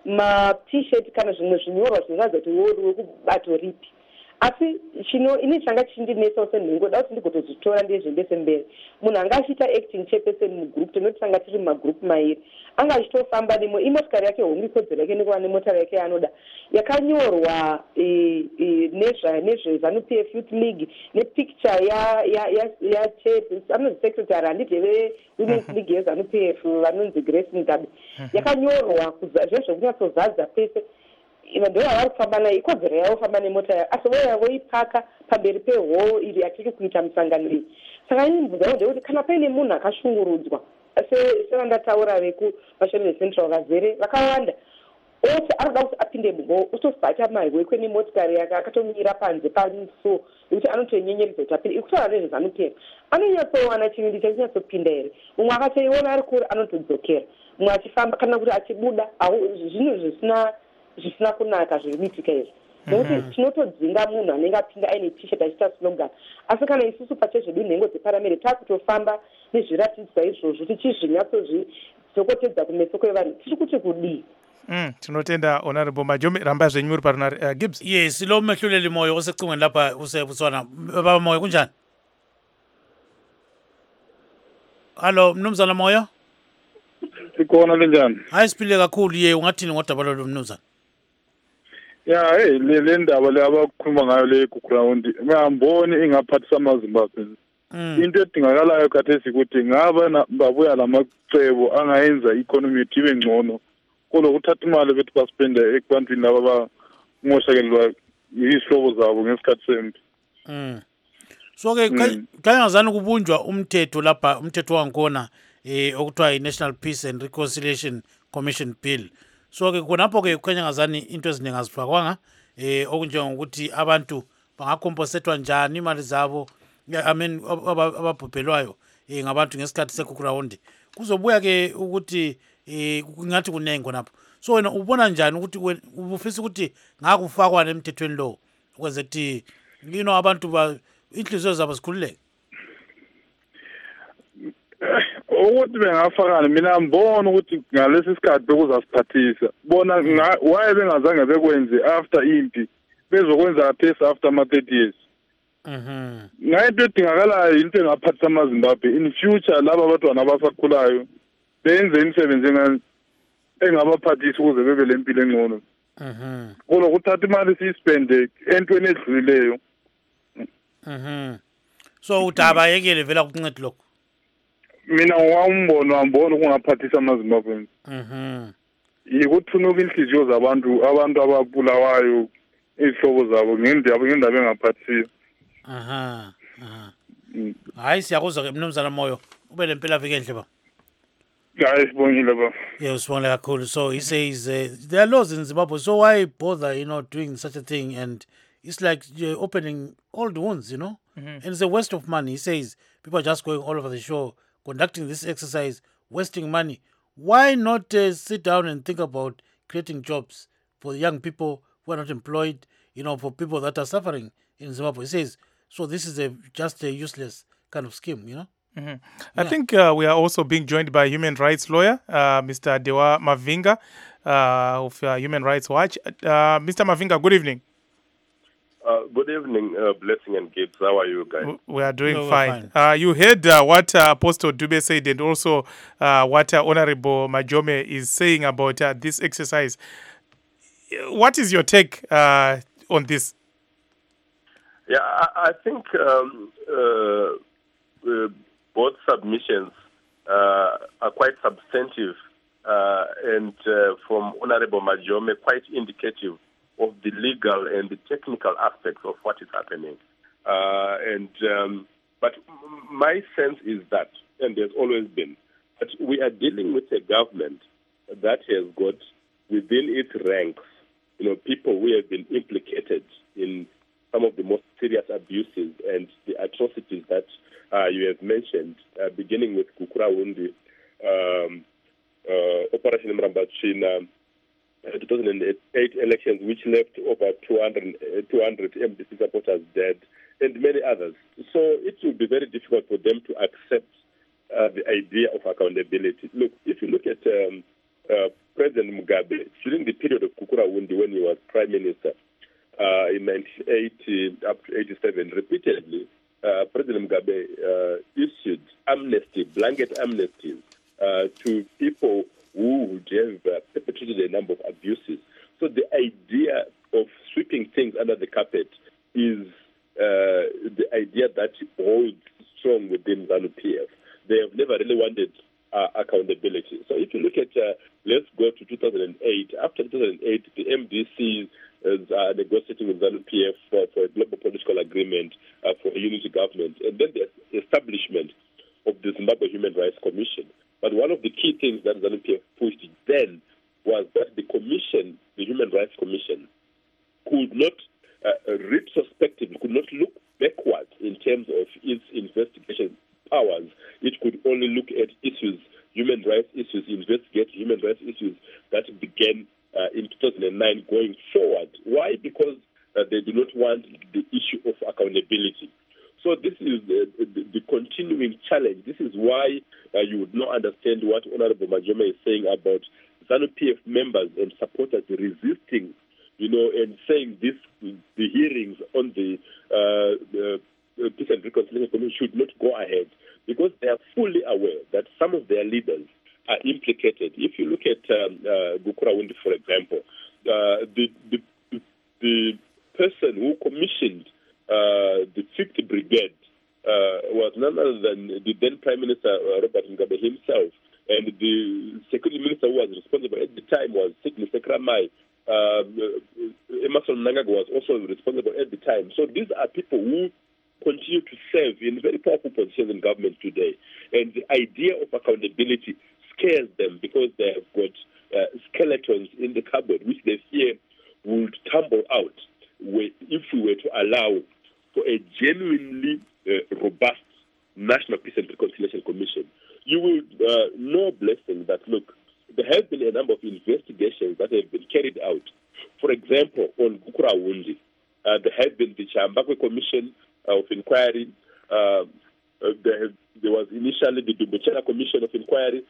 matshirt kana zvimwe zvinyorwa zvinoratidza kuti wori wekubato ripi asi chino ini changa chindinetsa senhingoda kuti ndigotozvitora ndezvendese mberi munhu anga achiita acting chairperson mugroup tinoti tanga tiri mumagroup mairi anga achitofamba nemo imotokari yake hombe ikodzero yake nekuva nemotari yake yaanoda yakanyorwa e, e, nezva nezveZANU P F Youth League nepicture ya ya ya ya anonzi secretary handideve Women's League yeZANU P F vanonzi Grace Mugabe yakanyorwa zvezvo kunyatsozadza pese ndo yavari kufamba nayo ikodzero yavo kufamba nemota yavo asi voya voipaka pamberi pehoo iri yatiri kuita musangano iyi saka ini mibvunza ndekuti kana paine munhu akashungurudzwa sevandataura vekuvashori vecentral vazere vakawanda oti anoda kuti apinde muhoo otobata mahwekwe nemotokari yake akatomira panze pamusuo nekuti anotonyenyeredza kuti apinde ikutaura nezveZANU P F anonyatsowana chivindi chachinyatopinda here mumwe akatoiona ari kuri anotodzokera mumwe achifamba kana kuti achibuda zvinhu zvisina zvisina kunaka zviriitika izvi nokuti tinotodzinga munhu anenge apinda aine t-shirt achiita slogan asi kana isusu pachezvedu nhengo dzeparamende taakutofamba nezviratidzwa izvozvo tichizvinyatsozvidzokoteedza kumeso kwevanhu tiri kuti kudii Mm, tinotenda honorable Majomi ramba zvenyu uri parunare uh, Gibbs. Yes, lo mehluleli moyo osecingweni lapha usebutswana baba moyo kunjani? Hallo mnumzana moyo? Sikhona linjani? Hayi siphile kakhulu ye ungathini ngodaba lo mnumzana? Ya hey le le ndaba le abakhuluma ngayo le ground ngiyamboni ingaphathisa amaZimbabwe. Mm. Into edingakalayo khathesi ukuthi ngaba babuya lamacebo angayenza economy ibe ngcono. Kulo kuthatha imali bethi baspenda ekubantwini laba bangoshakelwa yisihlobo zabo ngesikhathi sempi. Mm. So ke kayangazani kubunjwa umthetho lapha umthetho wangkhona eh okuthiwa i-National Peace and Reconciliation Commission Bill. So ke khonapho ke kanyangazani into eziningi azifakwanga eh okunjengokuthi abantu bangakompensatwa njani imali zabo I mean ababhubhelwayo eh ngabantu ngesikhathi sekukrawundi kuzobuya ke ukuthi eh ngathi kunengi khonapho so wena ubona njani ukuthi ubufisa ukuthi ngakufakwa nemthethweni lo ukwenza ukuthi you know abantu ba inhliziyo zabo zikhululeke ukuthi bengafakana mina ngibona ukuthi ngalesi sikhathi bekuzasiphathisa bona why bengazange bekwenze after impi bezokwenza test after ama thirty years. Mhm. Ngayinto edingakalayo into engaphathisa amaZimbabwe in future laba abantwana abasakhulayo benze imisebenzi engani engabaphathisa ukuze bebe lempilo engcono. Mhm. Kulo kuthatha imali siyispende entweni edlulileyo. Mhm. So udaba yekele vela kuncede lokho. Mina ngawumbono wambona kungaphathisa amaZimbabwe. Mhm. Yikuthunuka inhliziyo zabantu abantu ababulawayo izihlobo zabo ngendaba ngendaba engaphathisiyo. Aha. Aha. Hayi siyakuzwa ke mnumzana moyo ube lempela vike enhle ba. Guys, bongile ba. Yeah, sibonga kakhulu. So he says uh, there are laws in Zimbabwe, so why bother, you know, doing such a thing? And it's like you're opening old wounds, you know, Mhm. and it's a waste of money. He says people are just going all over the show, conducting this exercise, wasting money. Why not uh, sit down and think about creating jobs for young people who are not employed, you know, for people that are suffering in Zimbabwe. He says, so this is a just a useless kind of scheme, you know? Mm-hmm. I think uh, we are also being joined by human rights lawyer, uh, Mister Dewa Mavinga uh, of uh, Human Rights Watch. Uh, Mister Mavinga, good evening. Uh, good evening, uh, Blessing and Gibbs. How are you guys? We are doing No, fine. fine. Uh, you heard uh, what uh, Apostle Dube said and also uh, what uh, Honorable Majome is saying about uh, this exercise. What is your take uh, on this? Yeah, I, I think um, uh, uh, both submissions uh, are quite substantive uh, and uh, from Honorable Majome quite indicative of the legal and the technical aspects of what is happening. Uh, and um, but my sense is that, and there's always been, that we are dealing with a government that has got within its ranks, you know, people who have been implicated in some of the most serious abuses and the atrocities that uh, you have mentioned, uh, beginning with Gukurahundi, um, uh, Operation Mrambachina, uh, two thousand eight elections, which left over two hundred, uh, two hundred M D C supporters dead, and many others. So it will be very difficult for them to accept uh, the idea of accountability. Look, if you look at um, uh, President Mugabe, during the period of Gukurahundi when he was Prime Minister, Uh, in nineteen eighty up to eighty-seven, repeatedly, uh, President Mugabe uh, issued amnesty, blanket amnesties uh, to people who would have uh, perpetrated a number of abuses. So the idea of sweeping things under the carpet is uh, the idea that holds strong within ZANU-P F. They have never really wanted uh, accountability. So if you look at, uh, let's go to two thousand eight. After two thousand eight, the M D C is uh, negotiating with ZANU-P F for, for a global political agreement uh, for a unity government, and then the establishment of the Zimbabwe Human Rights Commission. But one of the key things that ZANU-P F pushed then was that the commission, the Human Rights Commission, could not uh, retrospectively, could not look backwards in terms of its investigation powers. It could only look at issues, human rights issues, investigate human rights issues that began Uh, in two thousand nine going forward. Why? Because uh, they do not want the issue of accountability. So this is the, the, the continuing challenge. This is why uh, you would not understand what Honorable Majome is saying about ZANU-P F members and supporters resisting, you know, and saying this, the hearings on the, uh, the Peace and Reconciliation Commission should not go ahead, because they are fully aware that some of their leaders are implicated. If you look at um, uh, Gukurahundi, for example, uh, the, the the person who commissioned uh, the fifth Brigade uh, was none other than the then Prime Minister uh, Robert Mugabe himself, and the Security Minister who was responsible at the time was Sidney Sekramai. Uh, Emerson Mnangagwa was also responsible at the time. So these are people who continue to serve in very powerful positions in government today, and the idea of accountability scares them because they have got uh, skeletons in the cupboard which they fear would tumble out if we were to allow for a genuinely uh, robust National Peace and Reconciliation Commission. You will uh, know, Blessing, that, look, there have been a number of investigations that have been carried out. For example, on Gukurahundi, uh, there have been the Chambakwe Commission of Inquiry. Uh, uh, there, have, there was initially the Dumbuchela Commission of Inquiry.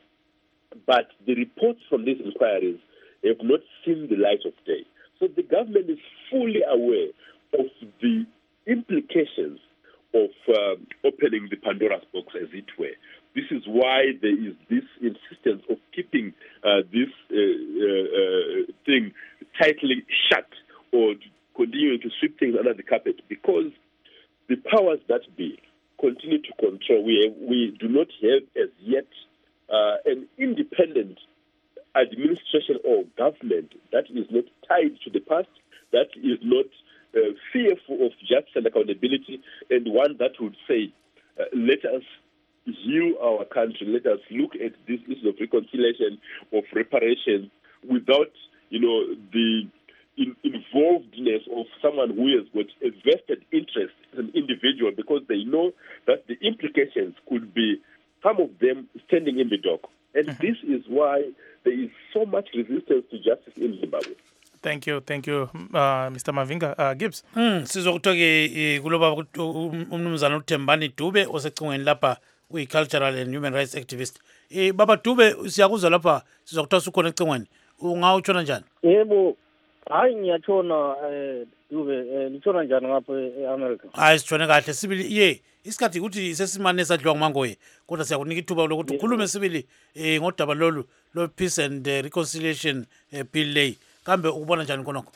But the reports from these inquiries have not seen the light of day. So the government is fully aware of the implications of uh, opening the Pandora's box, as it were. This is why there is this insistence of keeping uh, this uh, uh, uh, thing tightly shut, or continuing to sweep things under the carpet, because the powers that be continue to control. We, have, we do not have as yet Uh, an independent administration or government that is not tied to the past, that is not uh, fearful of justice and accountability, and one that would say, uh, let us heal our country, let us look at this issue of reconciliation, of reparation, without, you know, the in- involvedness of someone who has got a vested interest as an individual, because they know that the implications could be some of them standing in the dock. And this is why there is so much resistance to justice in Zimbabwe. Thank you, thank you, uh, Mister Mavinga. Uh, Gibbs. Mm, sizokuthiwa ke kuloba umnumzana uThembani Dube osecingweni lapha uyi-cultural and human rights activist. Eh baba Dube siyakuzwa lapha sizokuthiwa usukhona ecingweni. Ungawutshona njani? Yebo, hayi ngiyatshona eh Dube eh, litshona njani ngapha e-America? Hayi sitshone kahle sibili ye isikhathi ukuthi sesimane sadliwa ngumangoye kodwa siyakunika ithuba lokuthi ukhulume sibili eh ngodaba lolu lo peace and uh, reconciliation uh, bill lay kambe ukubona njani konokho?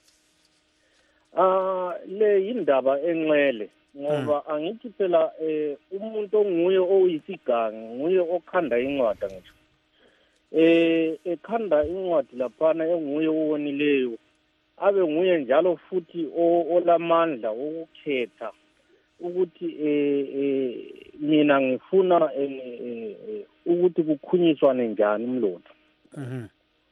Ah le indaba enxele ngoba angithi phela eh umuntu onguye oyisigangi nguye okhanda incwadi ngisho. Eh ekhanda incwadi laphana enguye owonileyo abe nguye njalo futhi olamandla ukukhetha ukuthi eh eh mina ngifuna eh ukuthi kukhunyiswane njani umlotha. Mhm.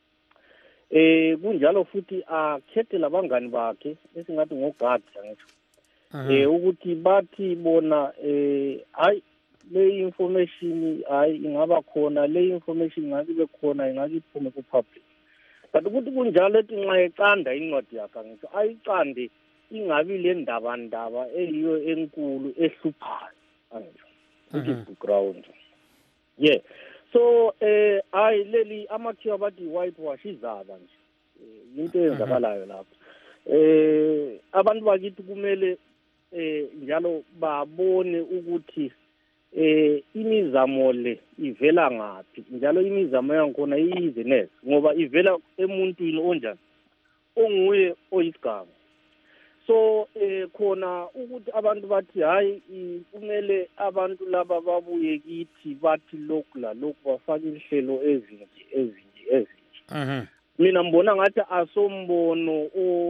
Eh kunjalo futhi akhethe labangani bakhe esingathi ngogadi ngisho. Eh ukuthi bathi bona eh hayi le information hayi ingaba khona le information ngabe khona ingake iphume ku public. But ukuthi kunjalo ethi nxa ecanda incwadi yakhe ngisho ayiqande ingabi le ndaba ndaba eyiyo enkulu ehluphayo angisho. Which is the ground. Yeah. So eh hayi leli amakhiwa bathi whitewash izaba nje. Into eyenzakalayo lapho. Eh abantu bakithi kumele eh njalo babone ukuthi eh imizamo le ivela ngapi njalo imizamo yakhona iyizinese ngoba ivela emuntwini onjani onguye oyisigaba. So eh khona ukuthi abantu bathi hayi kumele abantu laba babuye kithi bathi lokhu la lokhu bafaka inhlelo ezinje ezinje ezinje. Mhm. Mina ngibona ngathi asombono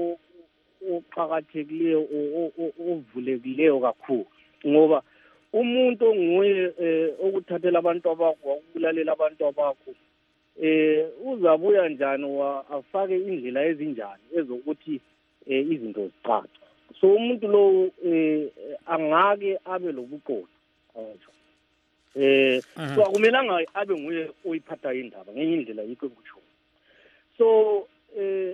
oqhakathekileyo ovulekileyo kakhulu ngoba umuntu onguye okuthathela abantu abakho ukulalela abantu abakho eh uzabuya njani afake indlela ezinjani ezokuthi izinto zicace. So umuntu lo angake abe lobuqotho angisho. Eh so akumelanga abe nguye oyiphatha indaba ngenye indlela yikho ukuthi. So eh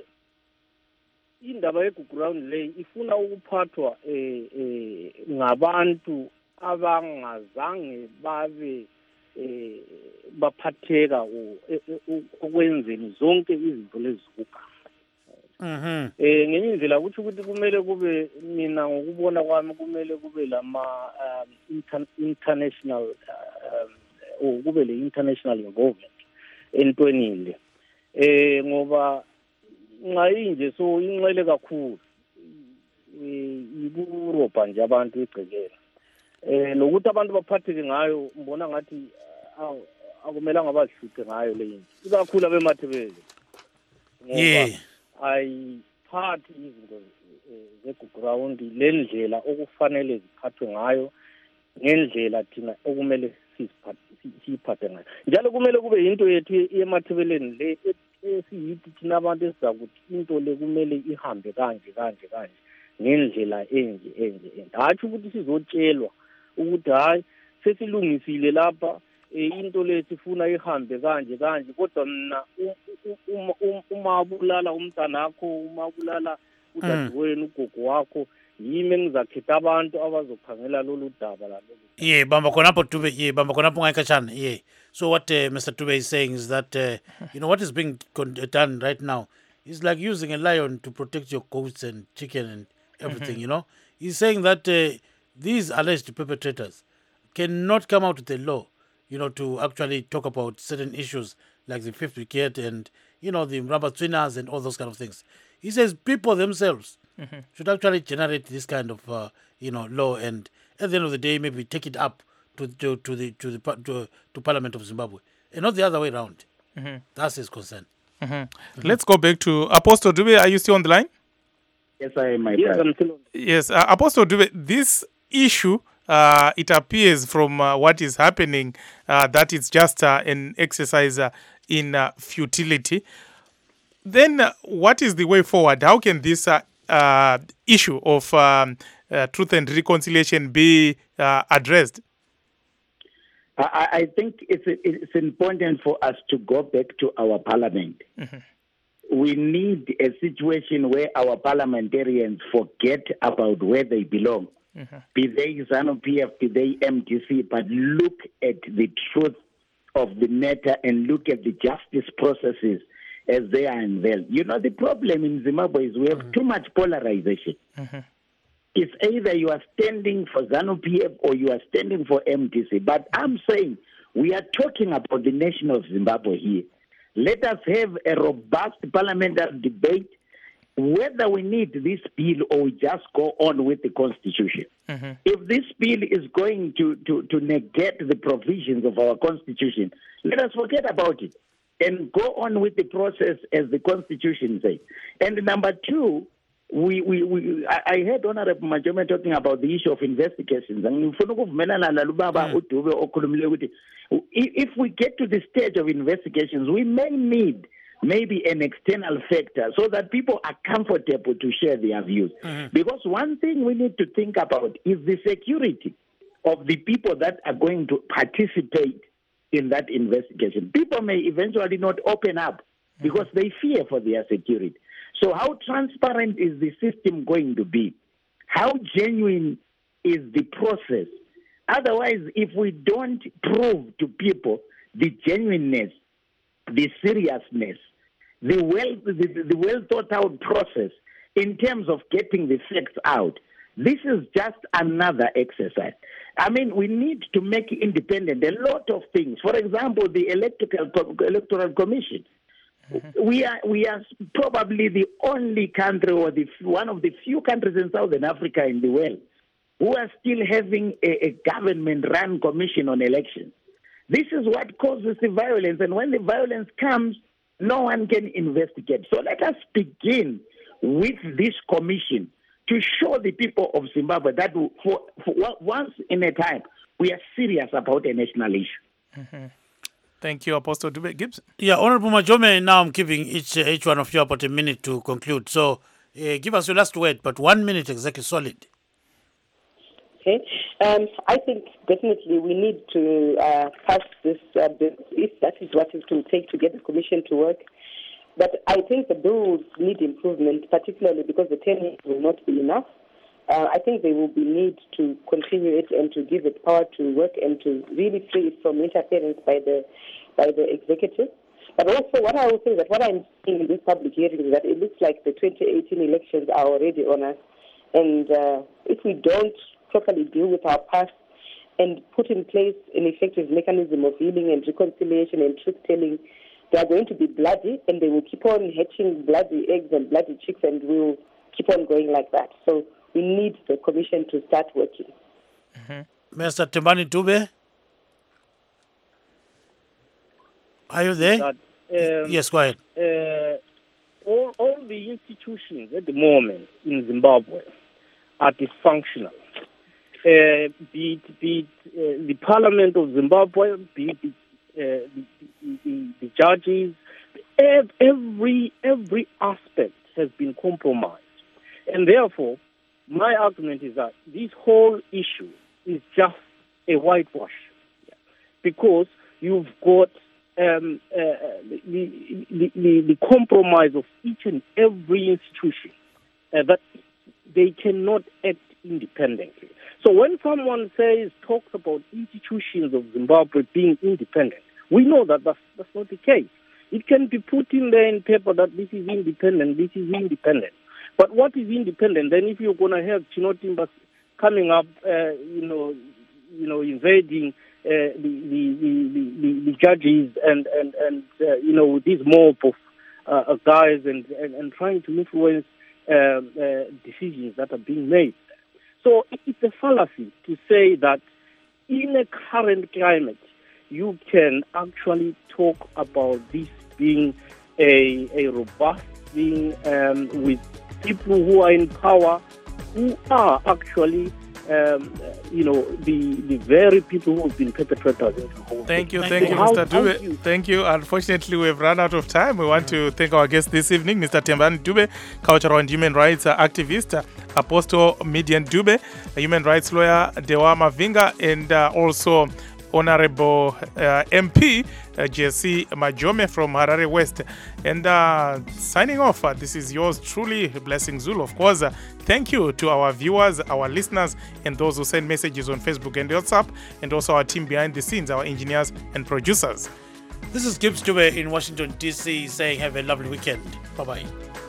indaba yeGugurawundi le ifuna ukuphathwa eh ngabantu abangazange babe eh baphatheka okwenzeni zonke izinto lezikuka. Mhm. Eh ngenye indlela ukuthi ukuthi kumele kube mina ngokubona kwami kumele kube lama international um kube le international involvement entweni le. Eh ngoba ngayinje so inxele kakhulu eh iburopa nje abantu egcekela eh nokuthi abantu baphatheke ngayo ngibona ngathi akumelanga bahluthe ngayo le into ikakhulu abemathebele yeah ayiphathi izinto zeGugurawundi lendlela okufanele ziphathwe ngayo ngendlela thina okumele siphathe ngayo njalo kumele kube into yethu emathebeleni le esiyithi thina abantu esizakuthi into le kumele ihambe kanje kanje kanje ngendlela enje enje hathi ukuthi sizotshelwa ukuthi hayi sesilungisile lapha into le sifuna ihambe kanje kanje kodwa mina uma bulala umntana wakho uma bulala udadewenu ugogo wakho yimi engizakhetha abantu abazokhangela lolu daba la lolu. Yeah, bamba khonapho Dube, yeah, bamba khonapho ngayikhatshana. Yeah. So what uh, Mister Dube is saying is that uh, you know what is being done right now is like using a lion to protect your goats and chicken and everything, mm-hmm. you know. He's saying that uh, these alleged perpetrators cannot come out with a law, you know, to actually talk about certain issues like the fifth wicket and, you know, the rubber twinners and all those kind of things. He says people themselves mm-hmm. should actually generate this kind of, uh, you know, law and at the end of the day maybe take it up to to, to the to the to, to Parliament of Zimbabwe and not the other way around. Mm-hmm. That's his concern. Mm-hmm. Mm-hmm. Let's go back to Apostle Dube. Are you still on the line? Yes, I am. My yes, I'm still on. Yes, uh, Apostle Dube. This issue, uh, it appears from uh, what is happening uh, that it's just uh, an exercise uh, in uh, futility. Then, uh, what is the way forward? How can this uh, uh, issue of um, uh, truth and reconciliation be uh, addressed? I, I think it's it's important for us to go back to our parliament. Mm-hmm. we need a situation where our parliamentarians forget about where they belong. Mm-hmm. Be they ZANU-P F, be they M D C, but look at the truth of the matter and look at the justice processes as they are unveiled. You know, the problem in Zimbabwe is we have mm-hmm. too much polarization. Mm-hmm. It's either you are standing for ZANU-P F or you are standing for M D C. But I'm saying we are talking about the nation of Zimbabwe here. Let us have a robust parliamentary debate whether we need this bill or we just go on with the Constitution. Mm-hmm. If this bill is going to, to, to negate the provisions of our Constitution, let us forget about it and go on with the process as the Constitution says. And number two, we, we, we I, I heard Honorable Majome talking about the issue of investigations. And if we get to the stage of investigations, we may need maybe an external factor so that people are comfortable to share their views. Mm-hmm. Because one thing we need to think about is the security of the people that are going to participate in that investigation. People may eventually not open up because mm-hmm. they fear for their security. So how transparent is the system going to be? How genuine is the process? Otherwise, if we don't prove to people the genuineness, the seriousness, the well, the, the well thought out process in terms of getting the facts out, this is just another exercise. I mean, we need to make it independent. A lot of things. For example, the electoral electoral commission. Mm-hmm. We are we are probably the only country or the one of the few countries in Southern Africa in the world who are still having a, a government-run commission on elections. This is what causes the violence, and when the violence comes, no one can investigate. So let us begin with this commission to show the people of Zimbabwe that for, for once in a time, we are serious about a national issue. Mm-hmm. Thank you, Apostle Dube Gibbs. Yeah, Honorable Majome, now I'm giving each, uh, each one of you about a minute to conclude. So uh, give us your last word, but one minute exactly solid. Okay. Um, I think definitely we need to uh, pass this uh, bill, if that is what it will take to get the commission to work. But I think the bills need improvement, particularly because the ten years will not be enough. Uh, I think there will be need to continue it and to give it power to work and to really free it from interference by the by the executive. But also what I will say is that what I'm seeing in this public hearing is that it looks like the twenty eighteen elections are already on us. And uh, if we don't properly deal with our past and put in place an effective mechanism of healing and reconciliation and truth-telling, they are going to be bloody, and they will keep on hatching bloody eggs and bloody chicks, and we'll keep on going like that. So we need the commission to start working. Mm-hmm. Mister Tembani Dube, are you there? That, um, yes, go ahead. Uh, all, all the institutions at the moment in Zimbabwe are dysfunctional. Uh, be it, be it uh, the Parliament of Zimbabwe, be it uh, the, the, the judges, every every aspect has been compromised. And therefore, my argument is that this whole issue is just a whitewash. Because you've got um, uh, the, the, the, the compromise of each and every institution uh, that they cannot act independently. So when someone says, talks about institutions of Zimbabwe being independent, we know that that's, that's not the case. It can be put in there in paper that this is independent, this is independent. But what is independent? Then if you're going to have Chinotimba coming up, uh, you know, you know, invading uh, the, the, the, the, the judges and, and, and uh, you know, this mob of uh, guys and, and, and trying to influence uh, uh, decisions that are being made. So it's a fallacy to say that in a current climate, you can actually talk about this being a, a robust thing um, with people who are in power, who are actually, um, you know, the the very people who have been perpetrators. Thank you, thank you, Mister Dube. Thank you. Unfortunately, we've run out of time. We want to thank our guest this evening, Mister Tembani Dube, cultural and human rights activist, Apostle Midian Dube, a human rights lawyer, Dewa Mavinga, and uh, also Honorable uh, M P uh, Jesse Majome from Harare West. And uh, signing off, uh, this is yours truly, Blessing Zulu. Of course, uh, thank you to our viewers, our listeners, and those who send messages on Facebook and WhatsApp, and also our team behind the scenes, our engineers and producers. This is Gibbs Dube in Washington, D C saying have a lovely weekend. Bye-bye.